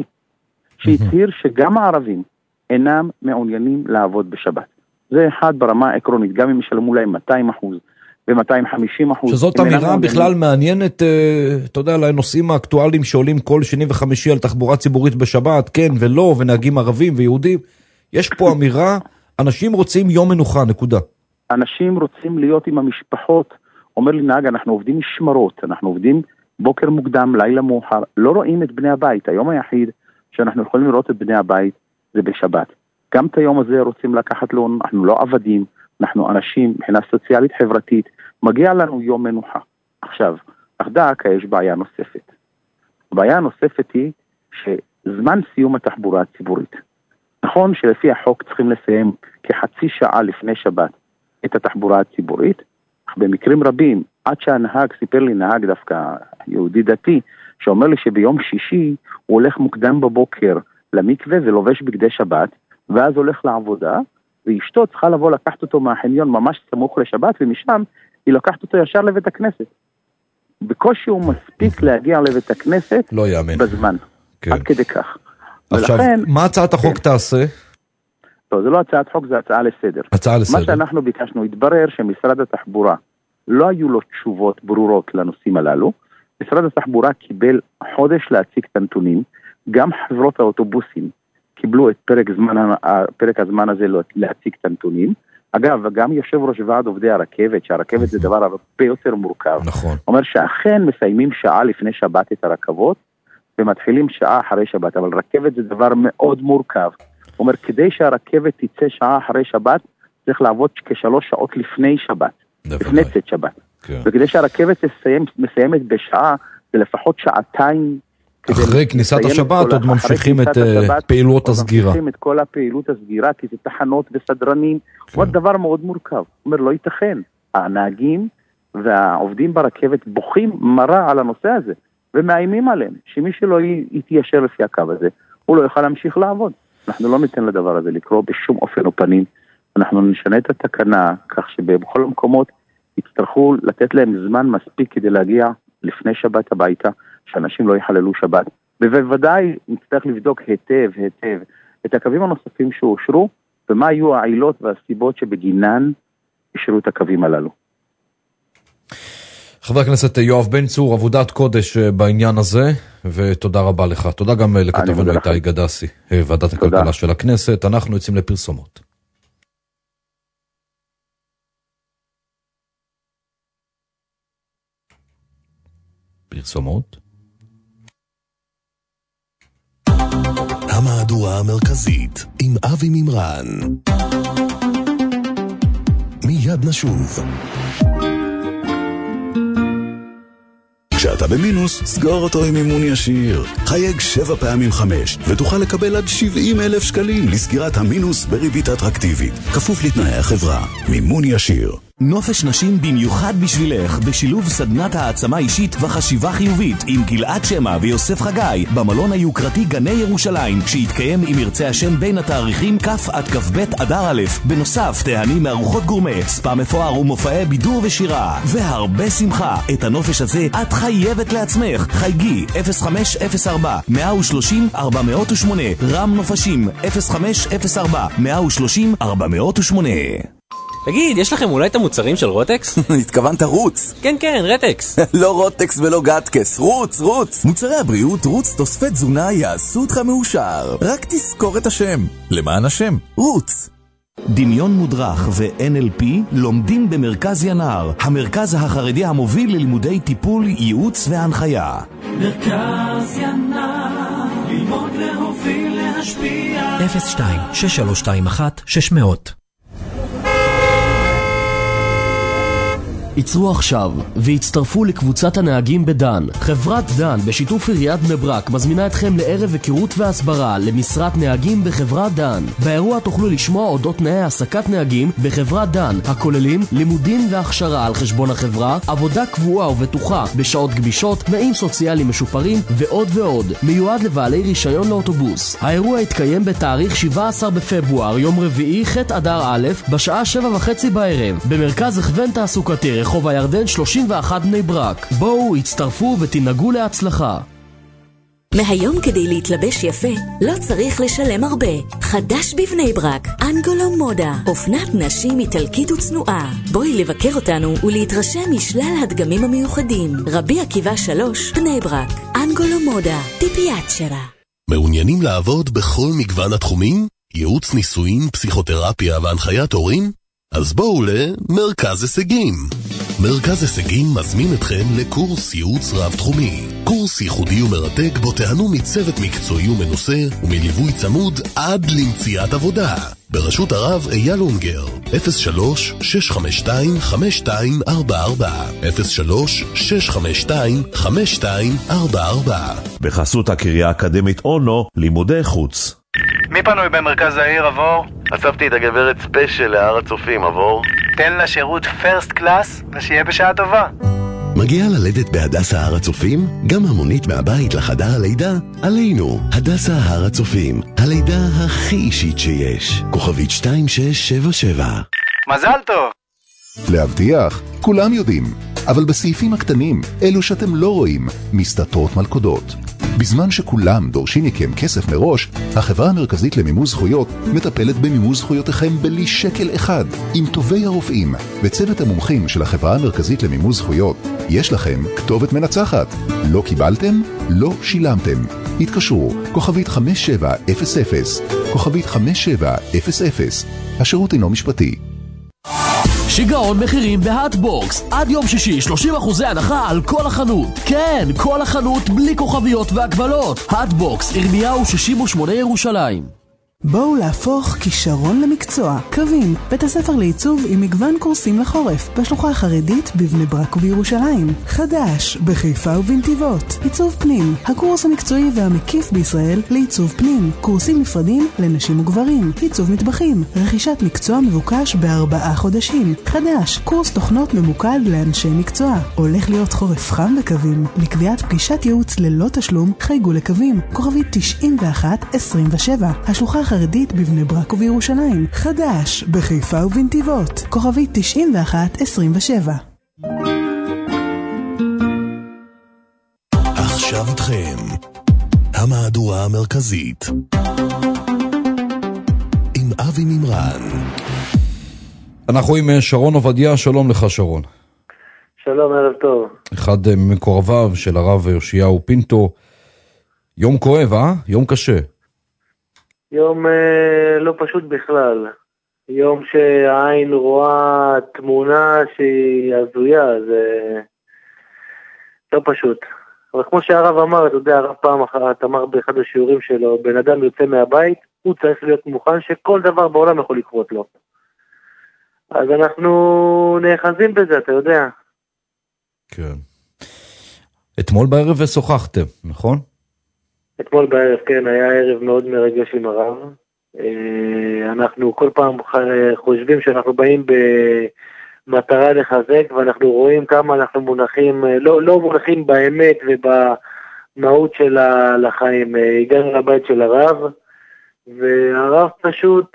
[SPEAKER 10] שהצהיר שגם הערבים אינם מעוניינים לעבוד בשבת. זה אחד ברמה העקרונית, גם אם ישלמו להם מאתיים אחוז ו-מאתיים וחמישים אחוז.
[SPEAKER 5] שזאת אמירה בכלל מעניינת, אתה יודע, לנושאים האקטואליים שעולים כל שני וחמישי על תחבורה ציבורית בשבת, כן ולא, ונהגים ערבים ויהודים. יש פה אמירה, אנשים רוצים יום מנוחה, נקודה.
[SPEAKER 10] אנשים רוצים להיות עם המשפחות. אומר לי נהג, אנחנו עובדים משמרות, אנחנו עובדים בוקר מוקדם, לילה מאוחר, לא רואים את בני הבית. היום היחיד שאנחנו יכולים לראות את בני הבית זה בשבת. גם את היום הזה רוצים לקחת לו, אנחנו לא עבדים, אנחנו אנשים, מבחינה סוציאלית חברתית, מגיע לנו יום מנוחה. עכשיו, אך דאקה יש בעיה נוספת. הבעיה הנוספת היא שזמן סיום התחבורה הציבורית. נכון שלפי החוק צריכים לסיים כחצי שעה לפני שבת את התחבורה הציבורית, אך במקרים רבים, עד שהנהג, סיפר לי נהג דווקא יהודי דתי, שאומר לי שביום שישי הוא הולך מוקדם בבוקר למקווה ולובש בגדי שבת, ואז הולך לעבודה, ואשתו צריכה לבוא לקחת אותו מהחניון ממש סמוך לשבת, ומשם היא לקחת אותו ישר לבית הכנסת. בקושי הוא מספיק להגיע לבית הכנסת
[SPEAKER 5] לא יאמן.
[SPEAKER 10] בזמן.
[SPEAKER 5] כן.
[SPEAKER 10] עד כדי כך.
[SPEAKER 5] עכשיו,
[SPEAKER 10] ולכן,
[SPEAKER 5] מה הצעת החוק כן. תעשה?
[SPEAKER 10] לא, זה לא הצעת חוק, זה הצעה לסדר.
[SPEAKER 5] הצעה לסדר.
[SPEAKER 10] מה שאנחנו ביקשנו, התברר שמשרד התחבורה לא היו לו תשובות ברורות לנושאים הללו. משרד התחבורה קיבל חודש להציג את הנתונים, גם חברות האוטובוסים קיבלו את פרק, זמן, פרק הזמן הזה להציג את הנתונים. אגב, וגם יושב ראש ועד עובדי הרכבת, שהרכבת זה דבר הרבה יותר מורכב.
[SPEAKER 5] נכון.
[SPEAKER 10] אומר שאכן מסיימים שעה לפני שבת את הרכבות, ומתחילים שעה אחרי שבת, אבל רכבת זה דבר מאוד מורכב. אומר, כדי שהרכבת תצא שעה אחרי שבת, צריך לעבוד כשלוש שעות לפני שבת, לפני צאת שבת. כן. וכדי שהרכבת תסיים, מסיימת בשעה, זה לפחות שעתיים,
[SPEAKER 5] אחרי כניסת השבת עוד ממשיכים את פעילות הסגירה.
[SPEAKER 10] ממשיכים את כל הפעילות הסגירה, כי זה תחנות וסדרנים, עוד דבר מאוד מורכב. אומר, לא ייתכן. הנהגים והעובדים ברכבת בוכים מרה על הנושא הזה, ומאיימים עליהם, שמי שלא יתיישר לפי הקו הזה, הוא לא יוכל להמשיך לעבוד. אנחנו לא ניתן לדבר הזה לקרוא בשום אופן או פנים. אנחנו נשנה את התקנה, כך שבכל המקומות יצטרכו לתת להם זמן מספיק כדי להגיע לפני שבת הביתה, שאנשים לא יחללו שבת. ובוודאי נצטרך לבדוק היטב, היטב, את הקווים הנוספים שאושרו, ומה היו העילות והסיבות שבגינן אישרו את הקווים הללו.
[SPEAKER 5] חבר הכנסת יואב בן צור, עבודת קודש בעניין הזה, ותודה רבה לך. תודה גם לכתבנו איתי גדסי, ועדת הכלכלה של הכנסת. אנחנו יוצאים לפרסומות. פרסומות.
[SPEAKER 1] המהדורה המרכזית עם אבי מימרן. מיד נשוב. כשאתה במינוס, סגור אותו עם מימון ישיר. חייג שבע פעמים חמש, ותוכל לקבל עד שבעים אלף שקלים לסגירת המינוס בריבית אטרקטיבית. כפוף לתנאי החברה. מימון ישיר.
[SPEAKER 11] נופש נשים במיוחד בשבילך, בשילוב סדנת העצמה אישית וחשיבה חיובית עם גלעד שמה ויוסף חגי במלון היוקרתי גני ירושלים, שיתקיים עם ירצה השם בין התאריכים כף עד כף בית אדר א'. בנוסף, תהנים מארוחות גורמה, ספה מפואר ומופעי בידור ושירה, והרבה שמחה. את הנופש הזה את חייבת לעצמך. חייגי אפס חמש אפס ארבע מאה ושלושים ארבע מאות ושמונה, רם נופשים אפס חמש אפס ארבע מאה ושלושים ארבע מאות ושמונה.
[SPEAKER 12] תגיד, יש לכם אולי את המוצרים של רוטקס?
[SPEAKER 13] התכוונת רוץ?
[SPEAKER 12] כן, כן, רטקס.
[SPEAKER 13] לא רוטקס ולא גטקס, רוץ, רוץ. מוצרי הבריאות רוץ תוספי תזונה יעשו אותך מאושר. רק תזכור את השם. למען השם, רוץ.
[SPEAKER 11] דמיון מודרך ו-אן אל פי לומדים במרכז ינער, המרכז החרדי המוביל ללימודי טיפול, ייעוץ והנחיה.
[SPEAKER 14] מרכז ינער, ללמוד להוביל להשפיע.
[SPEAKER 15] אפס שתיים שש שלוש שתיים אחת שש מאות.
[SPEAKER 16] ייצרו עכשיו והצטרפו לקבוצת הנהגים בדן. חברת דן בשיתוף עיריית בני ברק מזמינה אתכם לערב היכרות והסברה למשרת נהגים בחברת דן. באירוע תוכלו לשמוע אודות תנאי העסקת נהגים בחברת דן, הכוללים לימודים והכשרה על חשבון החברה, עבודה קבועה ובטוחה בשעות גמישות, תנאים סוציאליים משופרים ועוד ועוד. מיועד לבעלי רישיון לאוטובוס. האירוע יתקיים בתאריך שבעה עשר בפברואר, יום רביעי, ח' אדר א', בשעה שבע וחצי בערב, במרכז הכוון תעסוקתי רחוב הירדן שלושים ואחת בני ברק. בואו, הצטרפו ותנהגו להצלחה.
[SPEAKER 17] מהיום כדי להתלבש יפה, לא צריך לשלם הרבה. חדש בבני ברק, אנגולו מודה, אופנת נשים איטלקית וצנועה. בואי לבקר אותנו ולהתרשם משלל הדגמים המיוחדים. רבי עקיבא שלוש, בני ברק, אנגולו מודה, טיפיית שרה.
[SPEAKER 18] מעוניינים לעבוד בכל מגוון התחומים? ייעוץ ניסויים, פסיכותרפיה והנחיית הורים? אז בואו למרכז הישגים. מרכז הישגים מזמין אתכם לקורס ייעוץ רב-תחומי. קורס ייחודי ומרתק בו תיהנו מצוות מקצועי ומנוסה ומליווי צמוד עד למציאת עבודה. ברשות הרב אייל אונגר, אפס שלוש שש חמש שתיים חמש שתיים ארבע ארבע, אפס שלוש שש חמש שתיים חמש שתיים ארבע ארבע.
[SPEAKER 19] בחסות הקריה האקדמית אונו, לימודי חוץ.
[SPEAKER 20] מי פנוי במרכז העיר, עבור?
[SPEAKER 21] אספתי את הגברת ספיישל להר הצופים, עבור.
[SPEAKER 20] תן לה שירות פרסט קלאס, ושיהיה בשעה טובה.
[SPEAKER 18] מגיעה ללדת בהדסה הר הצופים? גם המונית מהבית לחדר הלידה? עלינו, הדסה הר הצופים, הלידה הכי אישית שיש. כוכבית שתיים שש שבע שבע.
[SPEAKER 20] מזל טוב!
[SPEAKER 22] להבטיח, כולם יודעים, אבל בסעיפים הקטנים, אלו שאתם לא רואים, מסתתרות מלכודות. בזמן שכולם דורשים מכם כסף מראש, החברה המרכזית למימוש זכויות מטפלת במימוש זכויותיכם בלי שקל אחד. עם טובי הרופאים וצוות המומחים של החברה המרכזית למימוש זכויות, יש לכם כתובת מנצחת. לא קיבלתם? לא שילמתם. התקשרו, כוכבית חמש שבע אפס אפס, כוכבית חמש שבע אפס אפס. השירות אינו משפטי.
[SPEAKER 16] שיגעון מחירים בהאטבוקס. עד יום שישי שלושים אחוז הנחה על כל החנות. כן, כל החנות בלי כוכביות והגבלות. האטבוקס, ירמיהו שישים ושמונה ירושלים.
[SPEAKER 23] בואו להפוך כישרון למקצוע. קווים, בית הספר לעיצוב עם מגוון קורסים לחורף בשלוחה החרדית בבני ברק ובירושלים. חדש, בחיפה ובנתיבות. עיצוב פנים, הקורס המקצועי והמקיף בישראל לעיצוב פנים. קורסים נפרדים לנשים וגברים. עיצוב מטבחים, רכישת מקצוע מבוקש בארבעה חודשים. חדש, קורס תוכנות ממוקד לאנשי מקצוע. הולך להיות חורף חם בקווים. לקביעת פגישת ייעוץ ללא תשלום, חייגו לקווים. כוכבית תשעים ואחת עשרים ושבע. השלוחה החרדית בבני ברק ובירושלים. חדש, בחיפה ובנתיבות. כוכבית תשעים ואחת עשרים ושבע.
[SPEAKER 18] עכשיו איתכם, המהדורה המרכזית. עם אבי מימרן.
[SPEAKER 5] אנחנו עם שרון עובדיה, שלום לך שרון.
[SPEAKER 6] שלום, ערב טוב.
[SPEAKER 5] אחד ממקורביו של הרב יאשיהו פינטו. יום כואב, אה? יום קשה.
[SPEAKER 6] יום אה, לא פשוט בכלל. יום שהעין רואה תמונה שהיא הזויה, זה לא פשוט. אבל כמו שהרב אמר, אתה יודע, הרב פעם אחת אמר באחד השיעורים שלו, בן אדם יוצא מהבית, הוא צריך להיות מוכן שכל דבר בעולם יכול לקרות לו. אז אנחנו נאחזים בזה, אתה יודע.
[SPEAKER 5] כן. אתמול בערב ושוחחתם, נכון?
[SPEAKER 6] אתמול בערב, כן, היה ערב מאוד מרגש עם הרב. אנחנו כל פעם חושבים שאנחנו באים במטרה לחזק, ואנחנו רואים כמה אנחנו מונחים, לא, לא מונחים באמת ובמהות של החיים. הגענו לבית של הרב, והרב פשוט,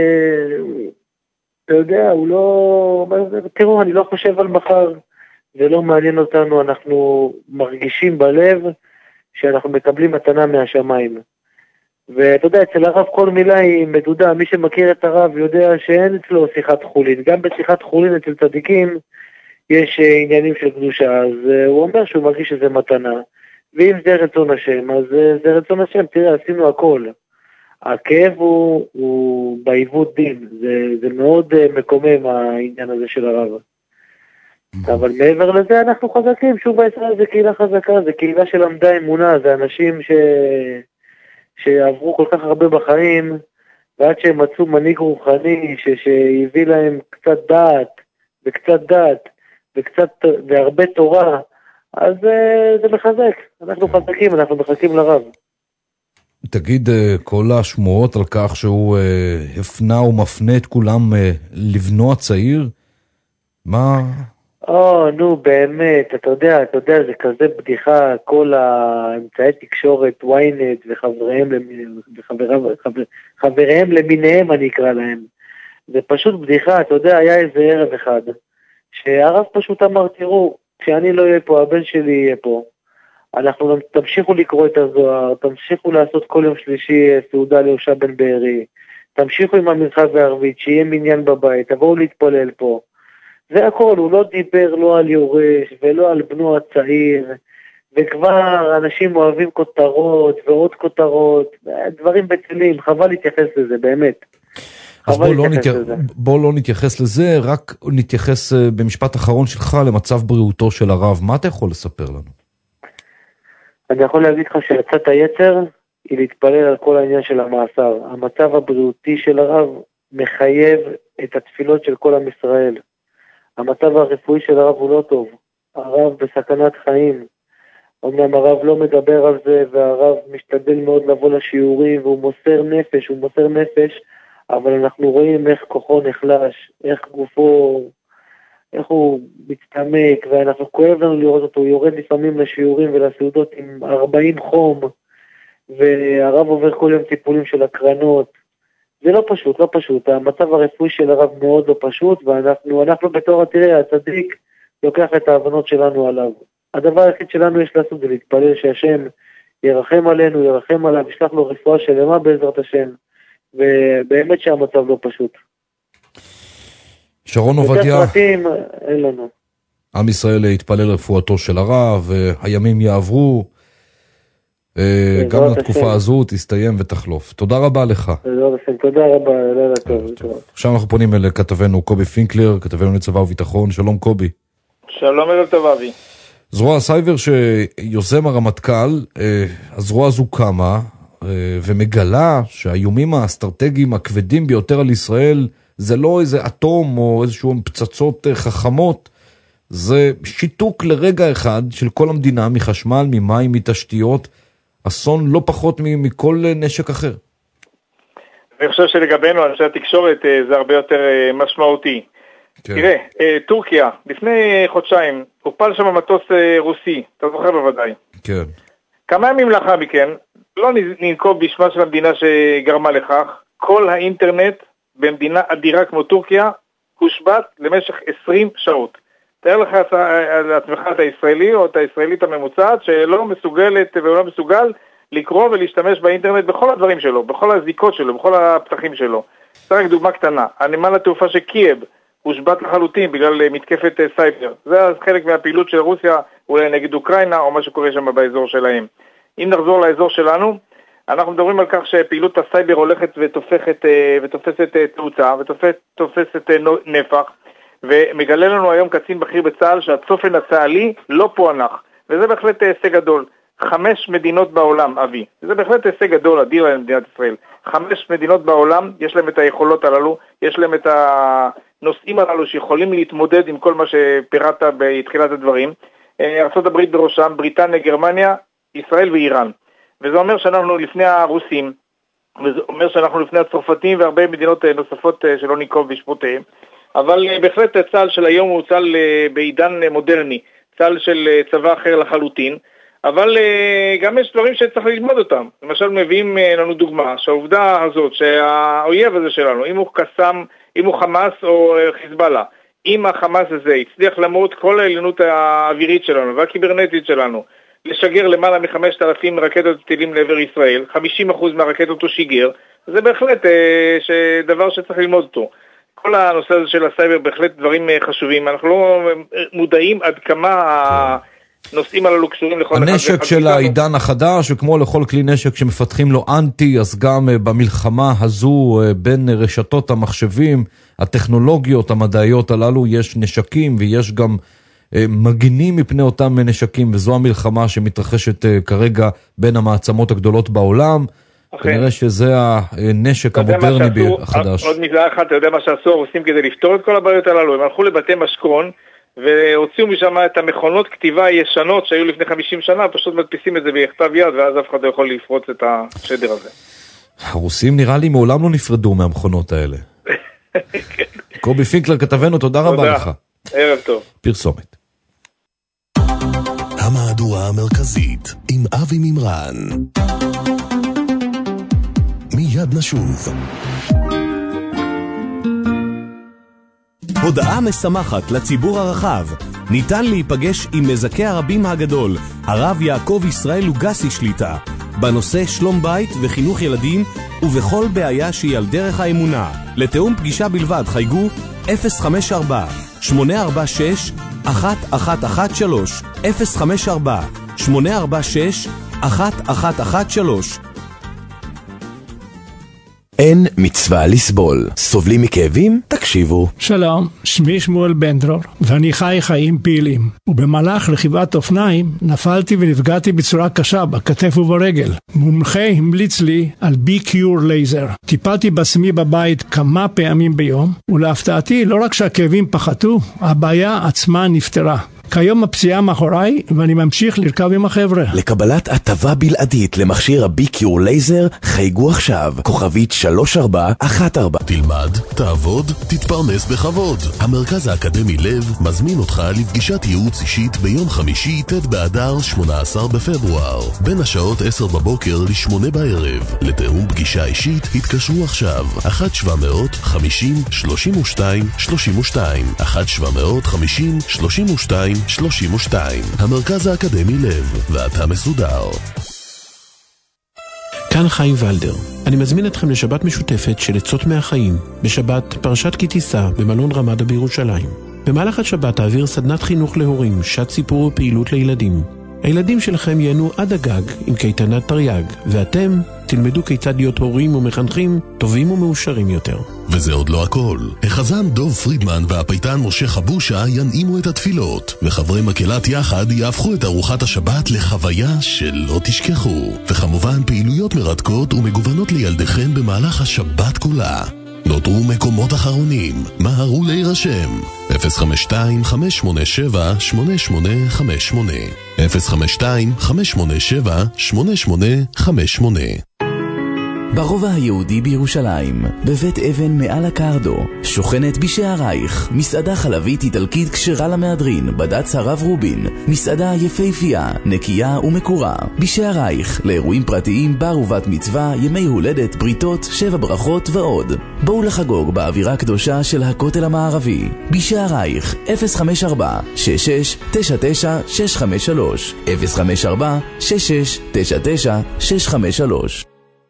[SPEAKER 6] אתה יודע, הוא לא, תראו, אני לא חושב על מחר, זה לא מעניין אותנו, אנחנו מרגישים בלב, שאנחנו מקבלים מתנה מהשמיים. ואתה יודע, אצל הרב כל מילה היא מדודה, מי שמכיר את הרב יודע שאין אצלו שיחת חולין, גם בשיחת חולין אצל צדיקים יש עניינים של קדושה, אז הוא אומר שהוא מרגיש שזה מתנה, ואם זה רצון השם, אז זה רצון השם, תראה, עשינו הכל. הכאב הוא, הוא בעיוות דין, זה, זה מאוד מקומם העניין הזה של הרב. אבל מעבר לזה אנחנו חזקים, שוב בישראל זה קהילה חזקה, זה קהילה של עמדה אמונה, זה אנשים ש... שעברו כל כך הרבה בחיים, ועד שהם מצאו מנהיג רוחני ש... שהביא להם קצת דעת, וקצת דעת, וקצת, והרבה תורה, אז זה מחזק, אנחנו חזקים, אנחנו מחכים לרב.
[SPEAKER 5] תגיד, כל השמועות על כך שהוא הפנה ומפנה את כולם לבנו הצעיר, מה...
[SPEAKER 6] או, נו, באמת, אתה יודע, אתה יודע, זה כזה בדיחה, כל האמצעי תקשורת, וויינט וחבריהם וחבריהם למיניהם, אני אקרא להם. זה פשוט בדיחה, אתה יודע, היה איזה ערב אחד, שהרב פשוט אמר, תראו, כשאני לא אהיה פה, הבן שלי יהיה פה. אנחנו תמשיכו לקרוא את הזוהר, תמשיכו לעשות כל יום שלישי סעודה ליהושע בן בארי, תמשיכו עם המרחב הערבית, שיהיה מניין בבית, תבואו להתפלל פה. זה הכל, הוא לא דיבר לא על יורש ולא על בנו הצעיר, וכבר אנשים אוהבים כותרות ועוד כותרות, דברים בטלים, חבל להתייחס לזה, באמת.
[SPEAKER 5] אז בוא לא, נתייח... בוא לא נתייחס לזה, רק נתייחס במשפט אחרון שלך למצב בריאותו של הרב. מה אתה יכול לספר לנו?
[SPEAKER 6] אני יכול להגיד לך שיצאת היצר היא להתפלל על כל העניין של המאסר. המצב הבריאותי של הרב מחייב את התפילות של כל עם ישראל. המצב הרפואי של הרב הוא לא טוב. הרב בסכנת חיים. אומנם הרב לא מדבר על זה, והרב משתדל מאוד לבוא לשיעורים, והוא מוסר נפש, הוא מוסר נפש, אבל אנחנו רואים איך כוחו נחלש, איך גופו, איך הוא מצטמק, ואנחנו כואב לנו לראות אותו, הוא יורד לפעמים לשיעורים ולסעודות עם ארבעים חום, והרב עובר כל יום טיפולים של הקרנות. זה לא פשוט, לא פשוט. המצב הרפואי של הרב מאוד לא פשוט, ואנחנו אנחנו בתור התראה, הצדיק לוקח את ההבנות שלנו עליו. הדבר היחיד שלנו יש לעשות זה להתפלל שהשם ירחם עלינו, ירחם עליו, ישלח לו רפואה שלמה בעזרת השם, ובאמת שהמצב לא פשוט.
[SPEAKER 5] שרון עובדיה,
[SPEAKER 6] יותר פרטים אין לנו.
[SPEAKER 5] עם ישראל יתפלל רפואתו של הרב, הימים יעברו, גם לתקופה הזו תסתיים ותחלוף. תודה רבה לך.
[SPEAKER 6] תודה רבה, לילה טוב.
[SPEAKER 5] עכשיו אנחנו פונים אל כתבנו קובי פינקלר, כתבנו לצבא וביטחון. שלום קובי.
[SPEAKER 2] שלום ערב טוב אבי.
[SPEAKER 5] זרוע הסייבר שיוזם הרמטכ"ל, הזרוע הזו קמה ומגלה שהאיומים האסטרטגיים הכבדים ביותר על ישראל זה לא איזה אטום או איזשהו פצצות חכמות, זה שיתוק לרגע אחד של כל המדינה מחשמל, ממים, מתשתיות, אסון לא פחות מכל נשק אחר.
[SPEAKER 2] אני חושב שלגבינו, אנשי התקשורת, זה הרבה יותר משמעותי. כן. תראה, טורקיה, לפני חודשיים, הופל שם מטוס רוסי, אתה זוכר בוודאי.
[SPEAKER 5] כן.
[SPEAKER 2] כמה ימים לאחר מכן, לא ננקוב בשמה של המדינה שגרמה לכך, כל האינטרנט במדינה אדירה כמו טורקיה, הושבת למשך עשרים שעות. תאר לך על עצמך את הישראלי או את הישראלית הממוצעת שלא מסוגלת ולא מסוגל לקרוא ולהשתמש באינטרנט בכל הדברים שלו, בכל הזיקות שלו, בכל הפתחים שלו. זה רק דוגמה קטנה. הנמל התעופה של קייב הושבת לחלוטין בגלל מתקפת סייבר. זה חלק מהפעילות של רוסיה אולי נגד אוקראינה או מה שקורה שם באזור שלהם. אם נחזור לאזור שלנו, אנחנו מדברים על כך שפעילות הסייבר הולכת ותופסת, ותופסת תאוצה ותופסת נפח, ומגלה לנו היום קצין בכיר בצה"ל שהצופן הצה"לי לא פוענח, וזה בהחלט הישג גדול. חמש מדינות בעולם, אבי, זה בהחלט הישג גדול, אדיר למדינת ישראל. חמש מדינות בעולם, יש להם את היכולות הללו, יש להם את הנושאים הללו שיכולים להתמודד עם כל מה שפירטת בתחילת הדברים. ארצות הברית בראשם, בריטניה, גרמניה, ישראל ואיראן. וזה אומר שאנחנו לפני הרוסים, וזה אומר שאנחנו לפני הצרפתים והרבה מדינות נוספות שלא ניקוב בשפוטיהם. אבל בהחלט צה"ל של היום הוא צה"ל בעידן מודרני, צה"ל של צבא אחר לחלוטין, אבל גם יש דברים שצריך ללמוד אותם. למשל מביאים לנו דוגמה, שהעובדה הזאת, שהאויב הזה שלנו, אם הוא קסם, אם הוא חמאס או חיזבאללה, אם החמאס הזה הצליח למרות כל העליונות האווירית שלנו והקיברנטית שלנו, לשגר למעלה מחמשת אלפים רקטות טילים לעבר ישראל, חמישים אחוז מהרקטות הוא שיגר, זה בהחלט אה, דבר שצריך ללמוד אותו. כל הנושא הזה של הסייבר בהחלט דברים חשובים, אנחנו לא מודעים עד כמה הנושאים הללו קשורים לכל אחד.
[SPEAKER 5] הנשק של העידן החדש, וכמו לכל כלי נשק שמפתחים לו אנטי, אז גם במלחמה הזו בין רשתות המחשבים, הטכנולוגיות המדעיות הללו, יש נשקים ויש גם מגינים מפני אותם נשקים, וזו המלחמה שמתרחשת כרגע בין המעצמות הגדולות בעולם. כנראה שזה הנשק המודרני החדש.
[SPEAKER 2] עוד מילה אחת, אתה יודע מה שעשו הרוסים כדי לפתור את כל הבעיות הללו? הם הלכו לבתי משכון והוציאו משם את המכונות כתיבה הישנות שהיו לפני חמישים שנה, פשוט מדפיסים את זה בכתב יד, ואז אף אחד לא יכול לפרוץ את השדר הזה.
[SPEAKER 5] הרוסים נראה לי מעולם לא נפרדו מהמכונות האלה. קובי פינקלר כתבנו, תודה רבה לך.
[SPEAKER 2] ערב טוב.
[SPEAKER 5] פרסומת.
[SPEAKER 18] המהדורה המרכזית עם אבי מימרן. מיד נשוב.
[SPEAKER 11] הודעה משמחת לציבור הרחב. ניתן להיפגש עם מזכה הרבים הגדול, הרב יעקב ישראל לוגסי שליטה, בנושא שלום בית וחינוך ילדים ובכל בעיה שהיא על דרך האמונה. לתאום פגישה בלבד חייגו אפס חמש ארבע שמונה ארבע שש אחת אחת אחת שלוש אפס חמש ארבע שמונה ארבע שש אחת אחת אחת שלוש.
[SPEAKER 3] אין מצווה לסבול. סובלים מכאבים? תקשיבו.
[SPEAKER 4] שלום, שמי שמואל בן דרור, ואני חי חיים פעילים. ובמהלך רכיבת אופניים נפלתי ונפגעתי בצורה קשה בכתף וברגל. מומחה המליץ לי על בי-קיור לייזר. טיפלתי בעצמי בבית כמה פעמים ביום, ולהפתעתי לא רק שהכאבים פחתו, הבעיה עצמה נפתרה. כיום הפציעה מאחוריי ואני ממשיך לרכב עם החבר'ה.
[SPEAKER 3] לקבלת הטבה בלעדית למכשיר הבי-קיור לייזר חייגו עכשיו כוכבית שלוש ארבע אחת ארבע.
[SPEAKER 18] תלמד, תעבוד, תתפרנס בכבוד. המרכז האקדמי לב מזמין אותך לפגישת ייעוץ אישית ביום חמישי ט' באדר שמונה עשר בפברואר בין השעות עשר בבוקר לשמונה בערב. לתאום פגישה אישית התקשרו עכשיו אחת שבע מאות חמישים שלושים ושתיים שלושים ושתיים אחת שבע מאות חמישים שלושים ושתיים שלושים ושתיים. המרכז האקדמי לב, ואתה מסודר.
[SPEAKER 7] כאן חיים ולדר. אני מזמין אתכם לשבת משותפת של עצות מהחיים, בשבת פרשת כי תישא במלון רמדה בירושלים. במהלך השבת תעביר סדנת חינוך להורים, שעת סיפור ופעילות לילדים. הילדים שלכם ייהנו עד הגג עם קייטנת תרי"ג, ואתם תלמדו כיצד להיות הורים ומחנכים טובים ומאושרים יותר.
[SPEAKER 18] וזה עוד לא הכל. החזן דוב פרידמן והפייטן משה חבושה ינעימו את התפילות, וחברי מקהלת יחד יהפכו את ארוחת השבת לחוויה שלא תשכחו. וכמובן פעילויות מרתקות ומגוונות לילדיכם במהלך השבת כולה. נותרו מקומות אחרונים, מהרו להירשם. אפס חמש שתיים חמש שמונה שבע שמונה שמונה חמש שמונה אפס חמש שתיים חמש שמונה שבע שמונה שמונה חמש שמונה.
[SPEAKER 3] ברובע היהודי בירושלים, בבית אבן מעל הקרדו, שוכנת בשערייך, מסעדה חלבית איטלקית כשרה למהדרין, בד"ץ הרב רובין, מסעדה יפהפייה, נקייה ומקורה. בשערייך, לאירועים פרטיים, בר ובת מצווה, ימי הולדת, בריתות, שבע ברכות ועוד. בואו לחגוג באווירה קדושה של הכותל המערבי. בשערייך, אפס חמש ארבע שש שש תשע תשע שש חמש שלוש אפס חמש ארבע שש שש תשע תשע שש חמש שלוש.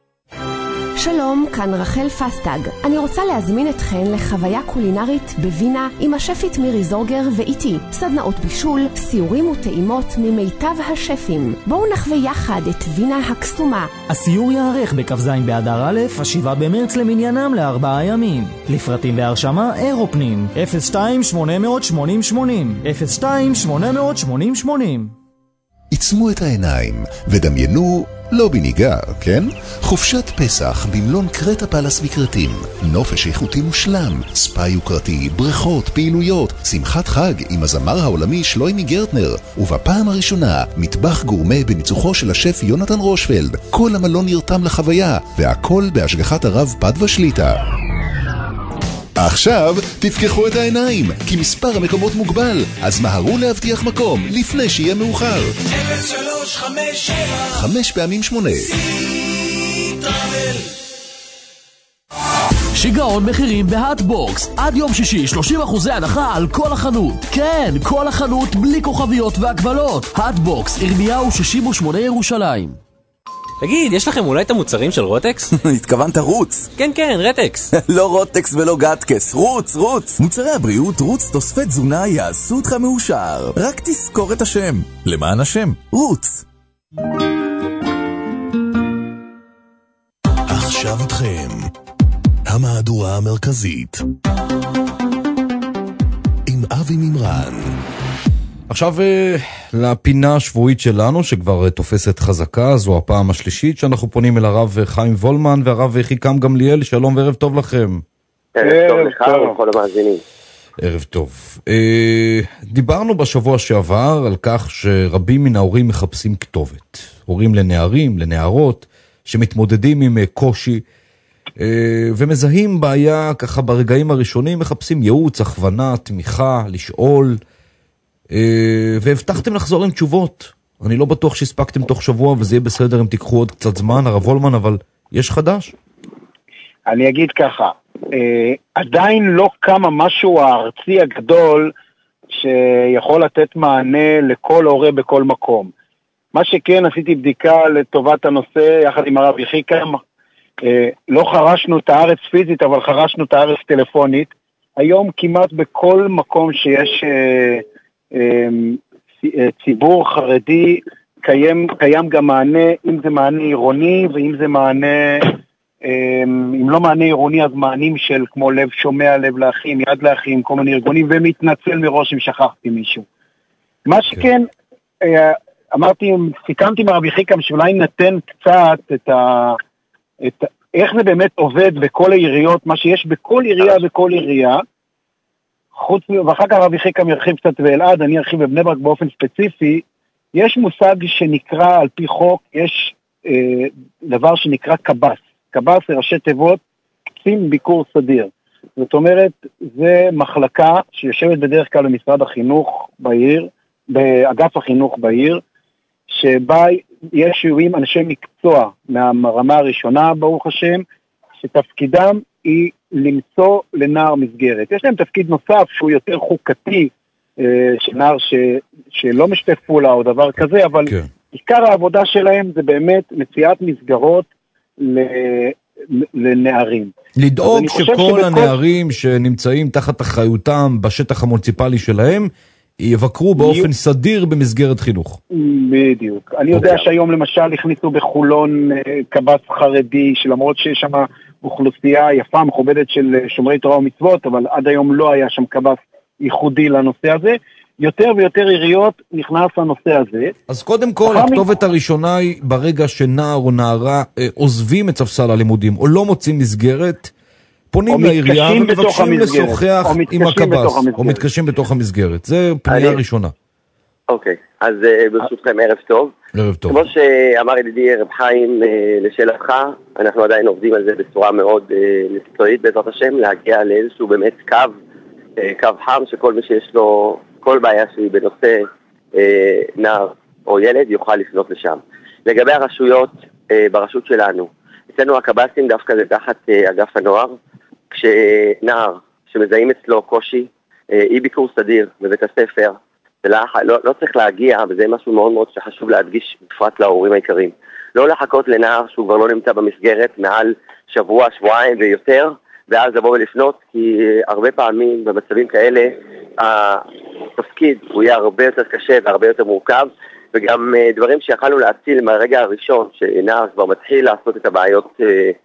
[SPEAKER 24] שלום, כאן רחל פסטג. אני רוצה להזמין אתכן לחוויה קולינרית בווינה עם השפית מירי זורגר ואיתי. סדנאות בישול, סיורים וטעימות ממיטב השפים. בואו נחווה יחד את וינה הקסומה.
[SPEAKER 25] הסיור יערך בכ"ז באדר א', השבעה במרץ למניינם לארבעה ימים. לפרטים והרשמה אירופנים אפס שתיים שמונה שמונים שמונים אפס שתיים שמונה שמונים שמונים.
[SPEAKER 22] עצמו את העיניים ודמיינו לא בניגה, כן? חופשת פסח במלון קרטה פלס מקרטים. נופש איכותי מושלם, ספא יוקרתי, בריכות, פעילויות, שמחת חג עם הזמר העולמי שלוימי גרטנר, ובפעם הראשונה מטבח גורמה בניצוחו של השף יונתן רושפלד. כל המלון נרתם לחוויה, והכל בהשגחת הרב פדווה שליטה. עכשיו תפקחו את העיניים, כי מספר המקומות מוגבל, אז מהרו להבטיח מקום לפני שיהיה מאוחר.
[SPEAKER 14] אפס שלוש חמש שבע
[SPEAKER 22] חמש פעמים שמונה.
[SPEAKER 16] שיגעון מחירים בהאטבוקס. עד יום שישי שלושים אחוז הנחה על כל החנות. כן, כל החנות בלי כוכביות והגבלות. האטבוקס, ירמיהו שישים ושמונה ירושלים.
[SPEAKER 12] תגיד, יש לכם אולי את המוצרים של רוטקס?
[SPEAKER 13] התכוונת רוץ?
[SPEAKER 12] כן, כן, רטקס.
[SPEAKER 13] לא רוטקס ולא גטקס, רוץ, רוץ. מוצרי הבריאות רוץ תוספי תזונה יעשו אותך מאושר. רק תזכור את השם. למען השם, רוץ.
[SPEAKER 18] עכשיו איתכם המהדורה המרכזית עם אבי מימרן.
[SPEAKER 5] עכשיו לפינה השבועית שלנו שכבר תופסת חזקה, זו הפעם השלישית שאנחנו פונים אל הרב חיים וולמן והרב חיקם גמליאל. שלום וערב טוב לכם.
[SPEAKER 6] ערב טוב לך ולכל המאזינים.
[SPEAKER 5] ערב טוב. דיברנו בשבוע שעבר על כך שרבים מן ההורים מחפשים כתובת. הורים לנערים, לנערות, שמתמודדים עם קושי ומזהים בעיה ככה ברגעים הראשונים, מחפשים ייעוץ, הכוונה, תמיכה, לשאול, והבטחתם לחזור עם תשובות. אני לא בטוח שהספקתם תוך שבוע, וזה יהיה בסדר אם תיקחו עוד קצת זמן, הרב וולמן, אבל יש חדש?
[SPEAKER 26] אני אגיד ככה,
[SPEAKER 1] אה, עדיין לא קם המשהו הארצי הגדול שיכול לתת מענה לכל הורה בכל מקום. מה שכן, עשיתי בדיקה לטובת הנושא יחד עם הרב יחיקם, אה, לא חרשנו את הארץ פיזית, אבל חרשנו את הארץ טלפונית. היום כמעט בכל מקום שיש אה, אה, ציבור חרדי, קיים, קיים גם מענה, אם זה מענה עירוני, ואם זה מענה, אם לא מענה עירוני, אז מענים של כמו לב שומע, לב לאחים, יד לאחים, כל מיני ארגונים, ומתנצל מראש אם שכחתי מישהו. מה שכן, אמרתי, סיכמתי מהרבי חיקם, שאולי נתן קצת את ה... את, איך זה באמת עובד בכל העיריות, מה שיש בכל עירייה בכל עירייה, חוץ, ואחר כך הרבי חיקם ירחיב קצת ואלעד, אני ארחיב בבני ברק באופן ספציפי, יש מושג שנקרא, על פי חוק, יש אה, דבר שנקרא קב"ס. קב"ס זה ראשי תיבות, קצין ביקור סדיר. זאת אומרת, זה מחלקה שיושבת בדרך כלל במשרד החינוך בעיר, באגף החינוך בעיר, שבה יש שיעורים אנשי מקצוע מהרמה הראשונה, ברוך השם, שתפקידם היא למצוא לנער מסגרת. יש להם תפקיד נוסף שהוא יותר חוקתי, שנער ש, שלא משתף פעולה או דבר כזה, אבל כן. עיקר העבודה שלהם זה באמת מציאת מסגרות ל, לנערים.
[SPEAKER 5] לדאוג שכל שבכל... הנערים שנמצאים תחת אחריותם בשטח המוניציפלי שלהם, יבקרו באופן סדיר במסגרת חינוך.
[SPEAKER 1] בדיוק. אני יודע okay. שהיום למשל הכניסו בחולון קב"ס חרדי, שלמרות שיש שם אוכלוסייה יפה, מכובדת של שומרי תורה ומצוות, אבל עד היום לא היה שם קב"ס ייחודי לנושא הזה, יותר ויותר עיריות נכנס לנושא הזה.
[SPEAKER 5] אז קודם כל, הכתובת מ... הראשונה היא ברגע שנער או נערה אה, עוזבים את ספסל הלימודים, או לא מוצאים מסגרת, פונים לעירייה ומבקשים לשוחח עם הקב"ס, או מתקשים בתוך המסגרת. זה פנייה אני... ראשונה.
[SPEAKER 21] אוקיי, אז uh, ברשותכם ערב טוב.
[SPEAKER 5] ערב טוב.
[SPEAKER 21] כמו שאמר ידידי רב חיים uh, לשאלתך, אנחנו עדיין עובדים על זה בצורה מאוד uh, מקצועית בעזרת השם, להגיע לאיזשהו באמת קו, uh, קו חם, שכל מי שיש לו כל בעיה שהיא בנושא uh, נער או ילד יוכל לפנות לשם. לגבי הרשויות, uh, ברשות שלנו, אצלנו הקב"סים דווקא זה תחת uh, אגף הנוער, כשנער שמזהים אצלו קושי, uh, אי ביקור סדיר בבית הספר, לא, לא, לא צריך להגיע, וזה משהו מאוד מאוד שחשוב להדגיש בפרט להורים העיקריים. לא לחכות לנער שהוא כבר לא נמצא במסגרת מעל שבוע, שבועיים ויותר, ואז לבוא ולפנות, כי הרבה פעמים במצבים כאלה, התפקיד הוא יהיה הרבה יותר קשה והרבה יותר מורכב, וגם דברים שיכלנו להציל מהרגע הראשון, שנער כבר מתחיל לעשות את הבעיות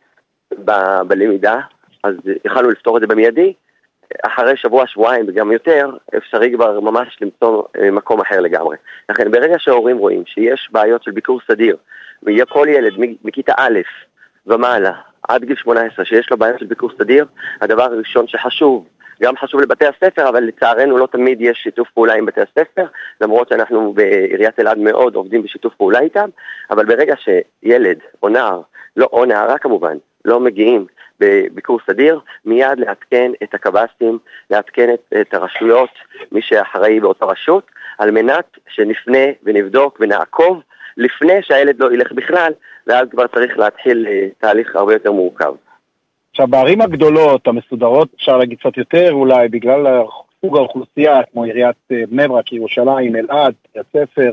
[SPEAKER 21] ב- בלמידה, אז יכלנו לפתור את זה במיידי, אחרי שבוע, שבועיים וגם יותר, אפשרי כבר ממש למצוא מקום אחר לגמרי. לכן, ברגע שההורים רואים שיש בעיות של ביקור סדיר, ויהיה כל ילד מכיתה א' ומעלה, עד גיל שמונה עשרה, שיש לו בעיות של ביקור סדיר, הדבר הראשון שחשוב, גם חשוב לבתי הספר, אבל לצערנו לא תמיד יש שיתוף פעולה עם בתי הספר, למרות שאנחנו בעיריית אלעד מאוד עובדים בשיתוף פעולה איתם, אבל ברגע שילד או נער, לא, או נערה כמובן, לא מגיעים בביקור סדיר, מיד לעדכן את הקב"סים, לעדכן את, את הרשויות, מי שאחראי באותה רשות, על מנת שנפנה ונבדוק ונעקוב, לפני שהילד לא ילך בכלל, ואז כבר צריך להתחיל תהליך הרבה יותר מורכב.
[SPEAKER 1] עכשיו, בערים הגדולות, המסודרות, אפשר להגיד קצת יותר, אולי בגלל סוג האוכלוסייה, כמו עיריית בני ברק, ירושלים, אלעד, הספר,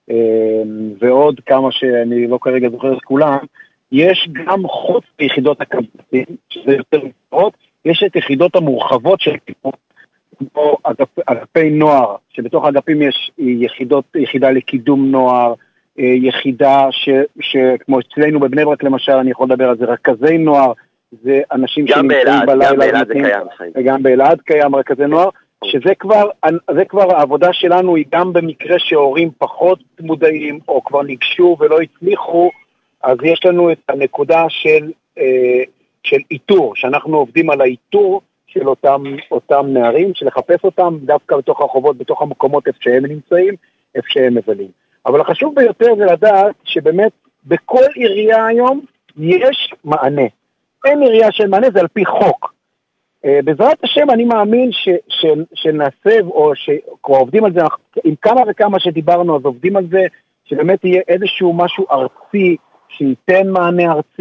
[SPEAKER 1] ועוד כמה שאני לא כרגע זוכר את כולם, יש גם חוץ ביחידות הקב"סים, שזה יותר מסורות, יש את יחידות המורחבות של טיפול, כמו אגפ, אגפי נוער, שבתוך האגפים יש יחידות, יחידה לקידום נוער, יחידה ש, שכמו אצלנו בבני ברק למשל, אני יכול לדבר על זה, רכזי נוער, זה אנשים שנמצאים בלילה, גם באלעד זה קיים, וגם באלעד קיים רכזי נוער, שזה כבר, זה כבר העבודה שלנו היא גם במקרה שהורים פחות מודעים, או כבר ניגשו ולא הצליחו, אז יש לנו את הנקודה של, אה, של איתור, שאנחנו עובדים על האיתור של אותם, אותם נערים, של לחפש אותם דווקא בתוך הרחובות, בתוך המקומות איפה שהם נמצאים, איפה שהם מבלים. אבל החשוב ביותר זה לדעת שבאמת בכל עירייה היום יש מענה. אין עירייה של מענה, זה על פי חוק. אה, בעזרת השם אני מאמין ש, ש, שנסב, או שכבר עובדים על זה, עם כמה וכמה שדיברנו, אז עובדים על זה, שבאמת יהיה איזשהו משהו ארצי, שייתן מענה ארצי,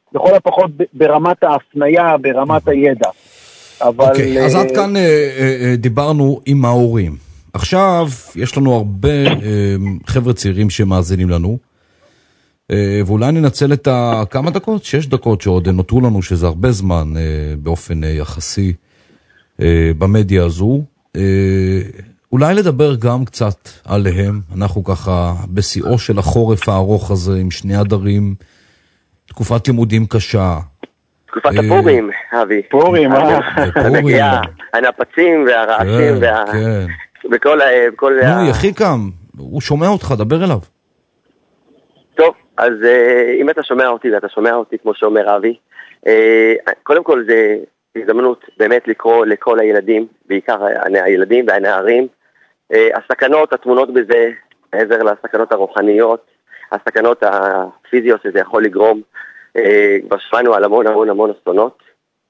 [SPEAKER 1] לכל הפחות ברמת ההפניה, ברמת הידע. אבל...
[SPEAKER 5] אוקיי, אז עד כאן דיברנו עם ההורים. עכשיו, יש לנו הרבה חבר'ה צעירים שמאזינים לנו, ואולי ננצל את כמה דקות, שש דקות שעוד נותרו לנו, שזה הרבה זמן באופן יחסי במדיה הזו. אולי לדבר גם קצת עליהם, אנחנו ככה בשיאו של החורף הארוך הזה, עם שני הדרים, תקופת לימודים קשה.
[SPEAKER 21] תקופת הפורים, אבי.
[SPEAKER 1] פורים, אה?
[SPEAKER 21] הנגיעה, הנפצים והרעשים, וכל...
[SPEAKER 5] נו, יחיקם, הוא שומע אותך, דבר אליו.
[SPEAKER 21] טוב, אז אם אתה שומע אותי, ואתה שומע אותי כמו שאומר אבי, קודם כל זה הזדמנות באמת לקרוא לכל הילדים, בעיקר הילדים והנערים, הסכנות התמונות בזה, מעבר לסכנות הרוחניות, הסכנות הפיזיות שזה יכול לגרום, כבר שמענו על המון המון המון אסונות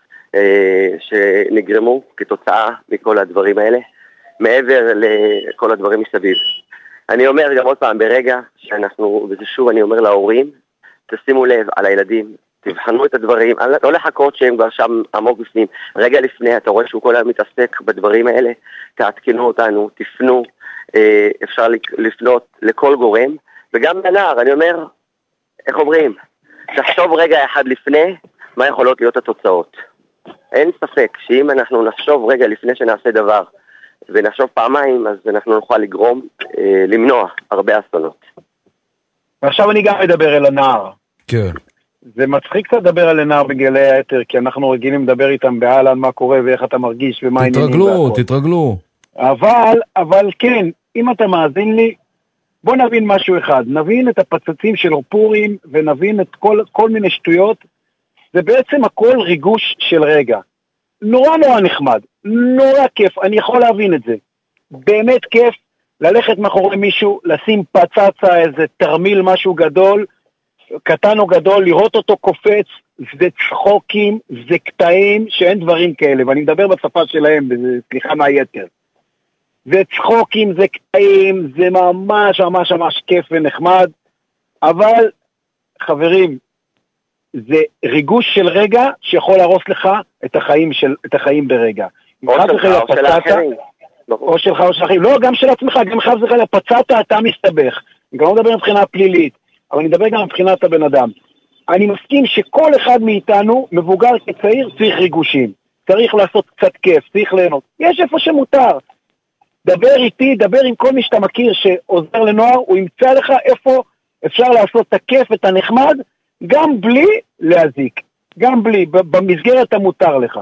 [SPEAKER 21] שנגרמו כתוצאה מכל הדברים האלה, מעבר לכל הדברים מסביב. אני אומר גם עוד פעם, ברגע שאנחנו, וזה שוב אני אומר להורים, תשימו לב על הילדים, תבחנו את הדברים, לא לחכות שהם כבר שם עמוק בפנים. רגע לפני, אתה רואה שהוא כל היום מתעסק בדברים האלה, תעדכנו אותנו, תפנו, אפשר לפנות לכל גורם, וגם לנער, אני אומר, איך אומרים, תחשוב רגע אחד לפני, מה יכולות להיות התוצאות. אין ספק שאם אנחנו נחשוב רגע לפני שנעשה דבר, ונחשוב פעמיים, אז אנחנו נוכל לגרום, אה, למנוע הרבה אסונות.
[SPEAKER 1] ועכשיו אני גם מדבר אל הנער.
[SPEAKER 5] כן.
[SPEAKER 1] זה מצחיק קצת לדבר על הנער בגלי היתר, כי אנחנו רגילים לדבר איתם בהלן, מה קורה ואיך אתה מרגיש ומה העניינים.
[SPEAKER 5] תתרגלו, תתרגלו.
[SPEAKER 1] אבל, אבל כן, אם אתה מאזין לי, בוא נבין משהו אחד. נבין את הפצצים של פורים, ונבין את כל, כל מיני שטויות. זה בעצם הכל ריגוש של רגע. נורא נורא נחמד, נורא כיף, אני יכול להבין את זה. באמת כיף ללכת מאחורי מישהו, לשים פצצה, איזה תרמיל, משהו גדול, קטן או גדול, לראות אותו קופץ, זה צחוקים, זה קטעים שאין דברים כאלה, ואני מדבר בשפה שלהם, סליחה מהיתר. זה צחוקים, זה קטעים, זה ממש ממש ממש כיף ונחמד, אבל חברים, זה ריגוש של רגע שיכול להרוס לך את החיים, של, את החיים ברגע.
[SPEAKER 21] או שלך או של האחרים.
[SPEAKER 1] או שלך או של האחרים. לא, גם של עצמך, גם חייב לך לפצעת, אתה מסתבך. אני גם לא מדבר מבחינה פלילית, אבל אני מדבר גם מבחינת הבן אדם. אני מסכים שכל אחד מאיתנו, מבוגר כצעיר, צריך ריגושים. צריך לעשות קצת כיף, צריך ליהנות. יש איפה שמותר. דבר איתי, דבר עם כל מי שאתה מכיר שעוזר לנוער, הוא ימצא לך איפה אפשר לעשות את הכיף, את הנחמד, גם בלי להזיק, גם בלי, במסגרת המותר לך.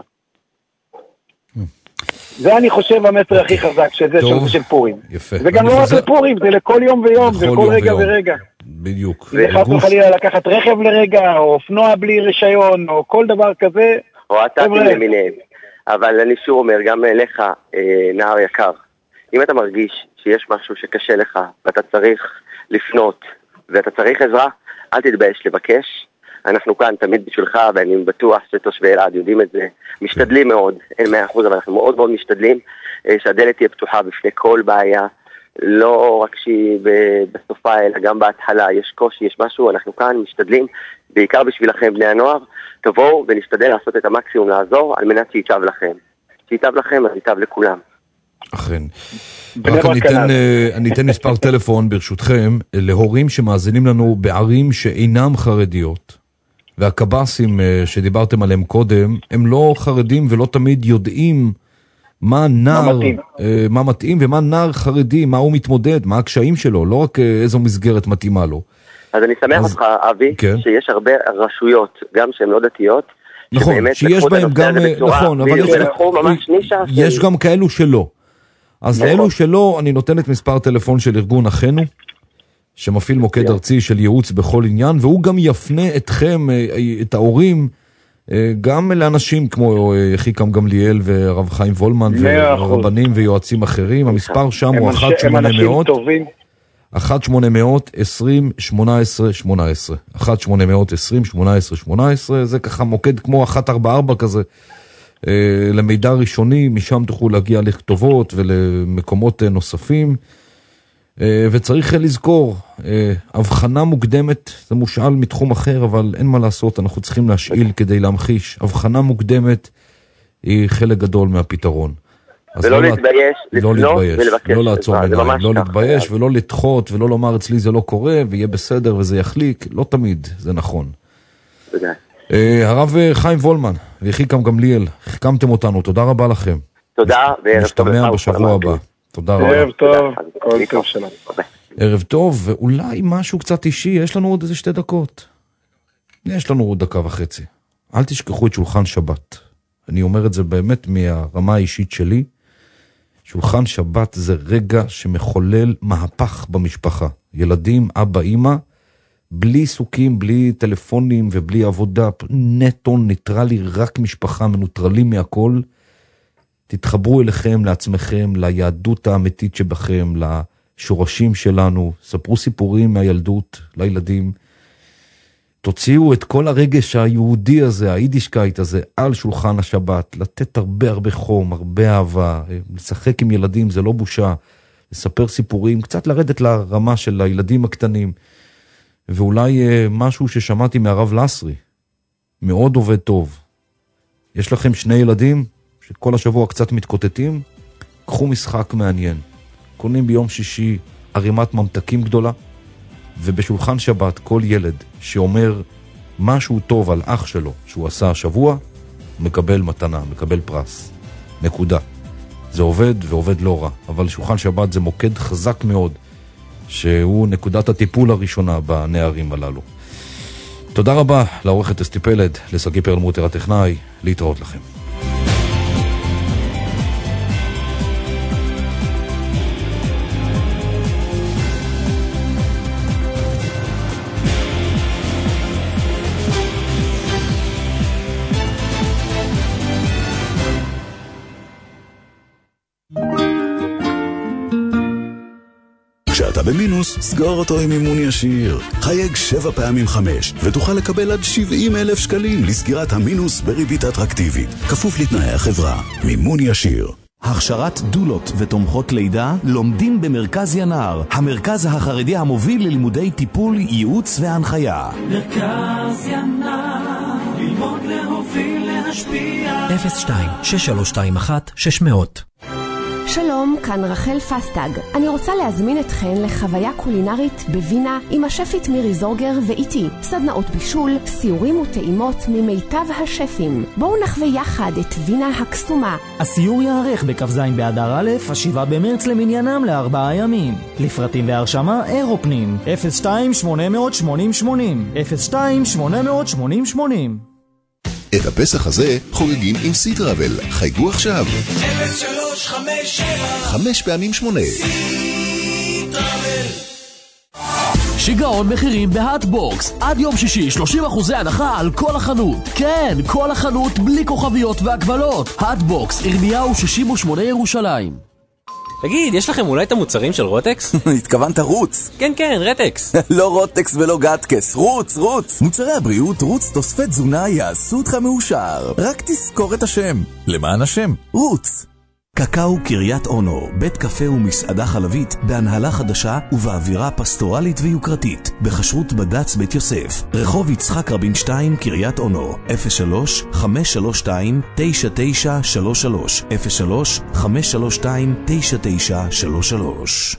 [SPEAKER 1] זה אני חושב המסר הכי חזק, שזה של פורים.
[SPEAKER 5] יפה.
[SPEAKER 1] וגם לא רק לפורים, זה לכל יום ויום, זה כל רגע ורגע.
[SPEAKER 5] בדיוק.
[SPEAKER 1] זה חס וחלילה לקחת רכב לרגע, או אופנוע בלי רישיון, או כל דבר כזה.
[SPEAKER 21] או עתתים למיניהם. אבל אני שוב אומר, גם אליך, נער יקר, אם אתה מרגיש שיש משהו שקשה לך, ואתה צריך לפנות, ואתה צריך עזרה, אל תתבייש לבקש. אנחנו כאן תמיד בשבילך, ואני בטוח שתושבי אלעד יודעים את זה. משתדלים מאוד, אין מאה אחוז, אבל אנחנו מאוד מאוד משתדלים שהדלת תהיה פתוחה בפני כל בעיה, לא רק שהיא בסופה, אלא גם בהתחלה. יש קושי, יש משהו, אנחנו כאן משתדלים, בעיקר בשבילכם בני הנוער, תבואו ונשתדל לעשות את המקסימום לעזור, על מנת שיטב לכם. שיטב לכם, אז שיטב לכולם.
[SPEAKER 5] אכן. רק אני אתן, אני אתן מספר טלפון ברשותכם להורים שמאזינים לנו בערים שאינם חרדיות, והקב"סים שדיברתם עליהם קודם הם לא חרדים ולא תמיד יודעים מה נער, מה מתאים, מה מתאים ומה נער חרדי, מה הוא מתמודד, מה הקשיים שלו, לא רק איזו מסגרת מתאימה לו.
[SPEAKER 21] אז אני שמח אותך אבי, כן. שיש הרבה רשויות גם שהן לא דתיות,
[SPEAKER 5] נכון, שיש בהם גם, נכון, אבל יש, יש גם כאלו שלא. אז לאלו שלא, אני נותן את מספר טלפון של ארגון אחינו, שמפעיל מוקד ארצי של ייעוץ בכל עניין, והוא גם יפנה אתכם, את ההורים, גם לאנשים כמו יחיקם גמליאל ורב חיים וולמן, ורבנים ויועצים אחרים. המספר שם הוא אחת שמונה מאות אחת שמונה מאות עשרים שמונה עשרה שמונה עשרה אחת שמונה מאות עשרים שמונה עשרה שמונה עשרה. זה ככה מוקד כמו אחת ארבע ארבע כזה, למידע ראשוני, משם תוכלו להגיע לכתובות ולמקומות נוספים. וצריך לזכור, הבחנה מוקדמת, זה מושאל מתחום אחר, אבל אין מה לעשות, אנחנו צריכים להשאיל כדי להמחיש. הבחנה מוקדמת היא חלק גדול מהפתרון.
[SPEAKER 21] ולא להתבייש,
[SPEAKER 5] לא להתבייש, לא לעצור עיניים, לא להתבייש ולא לדחות ולא לומר אצלי זה לא קורה ויהיה בסדר וזה יחליק, לא תמיד, זה נכון.
[SPEAKER 21] תודה.
[SPEAKER 5] הרב חיים וולמן ויחיקם גמליאל, החכמתם אותנו, תודה רבה לכם.
[SPEAKER 21] תודה, וערב טוב.
[SPEAKER 5] נשתמע בשבוע הבא. תודה רבה.
[SPEAKER 2] ערב טוב, כל טוב שלנו.
[SPEAKER 5] ערב טוב, ואולי משהו קצת אישי, יש לנו עוד איזה שתי דקות. יש לנו עוד דקה וחצי. אל תשכחו את שולחן שבת. אני אומר את זה באמת מהרמה האישית שלי. שולחן שבת זה רגע שמחולל מהפך במשפחה. ילדים, אבא, אמא, בלי עיסוקים, בלי טלפונים ובלי עבודה, נטו, ניטרלי, רק משפחה, מנוטרלים מהכל. תתחברו אליכם, לעצמכם, ליהדות האמיתית שבכם, לשורשים שלנו, ספרו סיפורים מהילדות לילדים, תוציאו את כל הרגש היהודי הזה, היידישקייט הזה, על שולחן השבת, לתת הרבה הרבה חום, הרבה אהבה, לשחק עם ילדים, זה לא בושה, לספר סיפורים, קצת לרדת לרמה של הילדים הקטנים, ואולי משהו ששמעתי מהרב לסרי, מאוד עובד טוב. יש לכם שני ילדים שכל השבוע קצת מתקוטטים, קחו משחק מעניין. קונים ביום שישי ערימת ממתקים גדולה, ובשולחן שבת כל ילד שאומר משהו טוב על אח שלו שהוא עשה השבוע, מקבל מתנה, מקבל פרס. נקודה. זה עובד ועובד לא רע, אבל שולחן שבת זה מוקד חזק מאוד, שהוא נקודת הטיפול הראשונה בנערים הללו. תודה רבה לעורכת אסתי פלד, לסגי פרלמוטר הטכנאי, להתראות לכם.
[SPEAKER 13] כשאתה במינוס, סגור אותו עם מימון ישיר. חייג שבע פעמים חמש, ותוכל לקבל עד שבעים אלף שקלים לסגירת המינוס בריבית אטרקטיבית. כפוף לתנאי החברה. מימון ישיר.
[SPEAKER 11] הכשרת דולות ותומכות לידה לומדים במרכז ינער, המרכז החרדי המוביל ללימודי טיפול, ייעוץ והנחיה.
[SPEAKER 14] מרכז ינער, ללמוד להוביל להשפיע.
[SPEAKER 3] אפס שתיים שש שלוש שתיים אחת שש מאות.
[SPEAKER 24] שלום, כאן רחל פסטג. אני רוצה להזמין אתכן לחוויה קולינרית בווינה עם השפית מירי זורגר ואיתי. סדנאות בישול, סיורים וטעימות ממיטב השפים. בואו נחווה יחד את וינה הקסומה.
[SPEAKER 25] הסיור יערך בכ"ז באדר א', השבעה במרץ למניינם לארבעה ימים. לפרטים והרשמה אירופנים, אפס שתיים שמונה שמונים שמונים, אפס שתיים שמונה שמונים שמונים.
[SPEAKER 22] את הפסח הזה חוגגים עם סי טראבל. חייגו עכשיו.
[SPEAKER 14] אפס שלוש חמש שבע
[SPEAKER 22] חמש פעמים שמונה.
[SPEAKER 14] סי טראבל.
[SPEAKER 16] שיגעון מחירים בהאטבוקס. עד יום שישי שלושים אחוז הנחה על כל החנות. כן, כל החנות בלי כוכביות והגבלות. האטבוקס, ירמיהו שישים ושמונה ירושלים.
[SPEAKER 12] תגיד, יש לכם אולי את המוצרים של רוטקס?
[SPEAKER 13] התכוונת רוץ?
[SPEAKER 12] כן, כן, רטקס.
[SPEAKER 13] לא רוטקס ולא גטקס, רוץ, רוץ. מוצרי הבריאות, רוץ תוספי תזונה יעשו אותך מאושר. רק תזכור את השם. למען השם, רוץ.
[SPEAKER 11] קקאו קריית אונו, בית קפה ומסעדה חלבית בהנהלה חדשה ובאווירה פסטורלית ויוקרתית, בחשרות בד"ץ בית יוסף, רחוב יצחק רבין שתיים, קריית אונו, אפס שלוש חמש שלוש שתיים תשע תשע שלוש שלוש, אפס שלוש חמש שלוש שתיים תשע תשע שלוש שלוש.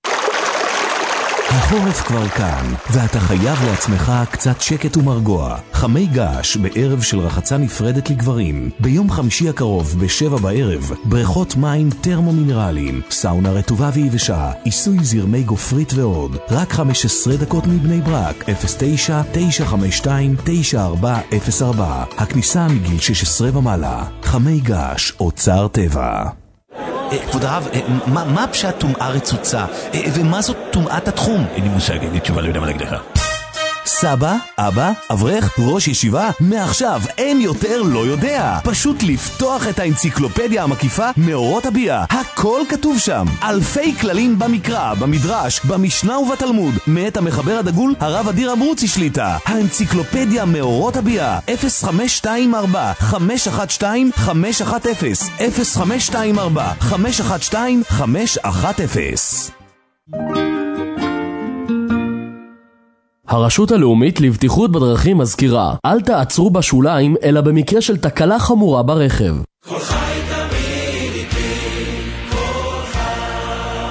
[SPEAKER 11] החורף כבר כאן, ואתה חייב לעצמך קצת שקט ומרגוע. חמי געש בערב של רחצה נפרדת לגברים. ביום חמישי הקרוב בשבע בערב, בריכות מים טרמומינרליים, סאונה רטובה ויבשה, עיסוי זרמי גופרית ועוד. רק חמש עשרה דקות מבני ברק, אפס תשע תשע חמש שתיים תשע ארבע אפס ארבע. הכניסה מגיל שש עשרה ומעלה. חמי געש, אוצר טבע. כבוד הרב, מה פשט טומאה רצוצה? ומה זאת טומאת התחום?
[SPEAKER 8] אין לי מושג, אין לי תשובה, לא יודע מה להגיד לך.
[SPEAKER 11] סבא, אבא, אברך, ראש ישיבה, מעכשיו אין יותר לא יודע. פשוט לפתוח את האנציקלופדיה המקיפה מאורות הביאה. הכל כתוב שם. אלפי כללים במקרא, במדרש, במשנה ובתלמוד. מאת המחבר הדגול, הרב אדיר אברוצי שליטה. האנציקלופדיה מאורות הביאה. אפס חמש שתיים ארבע חמש אחת שתיים חמש אחת אפס אפס חמש שתיים ארבע חמש אחת שתיים חמש אחת אפס.
[SPEAKER 16] הרשות הלאומית לבטיחות בדרכים מזכירה, אל תעצרו בשוליים אלא במקרה של תקלה חמורה ברכב.
[SPEAKER 14] כל חי תמיד איתי, כל חי.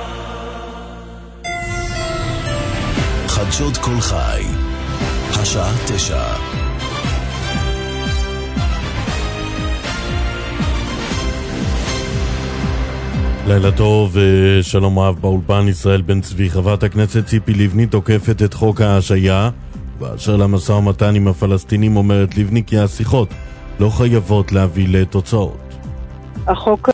[SPEAKER 13] חדשות כל חי, השעה תשע.
[SPEAKER 9] לילה טוב ושלום רב באולפן. ישראל בן צבי. חברת הכנסת ציפי לבני תוקפת את חוק ההשעיה, באשר למשא ומתן עם הפלסטינים אומרת לבני כי השיחות לא חייבות להביא לתוצאות.
[SPEAKER 10] החוק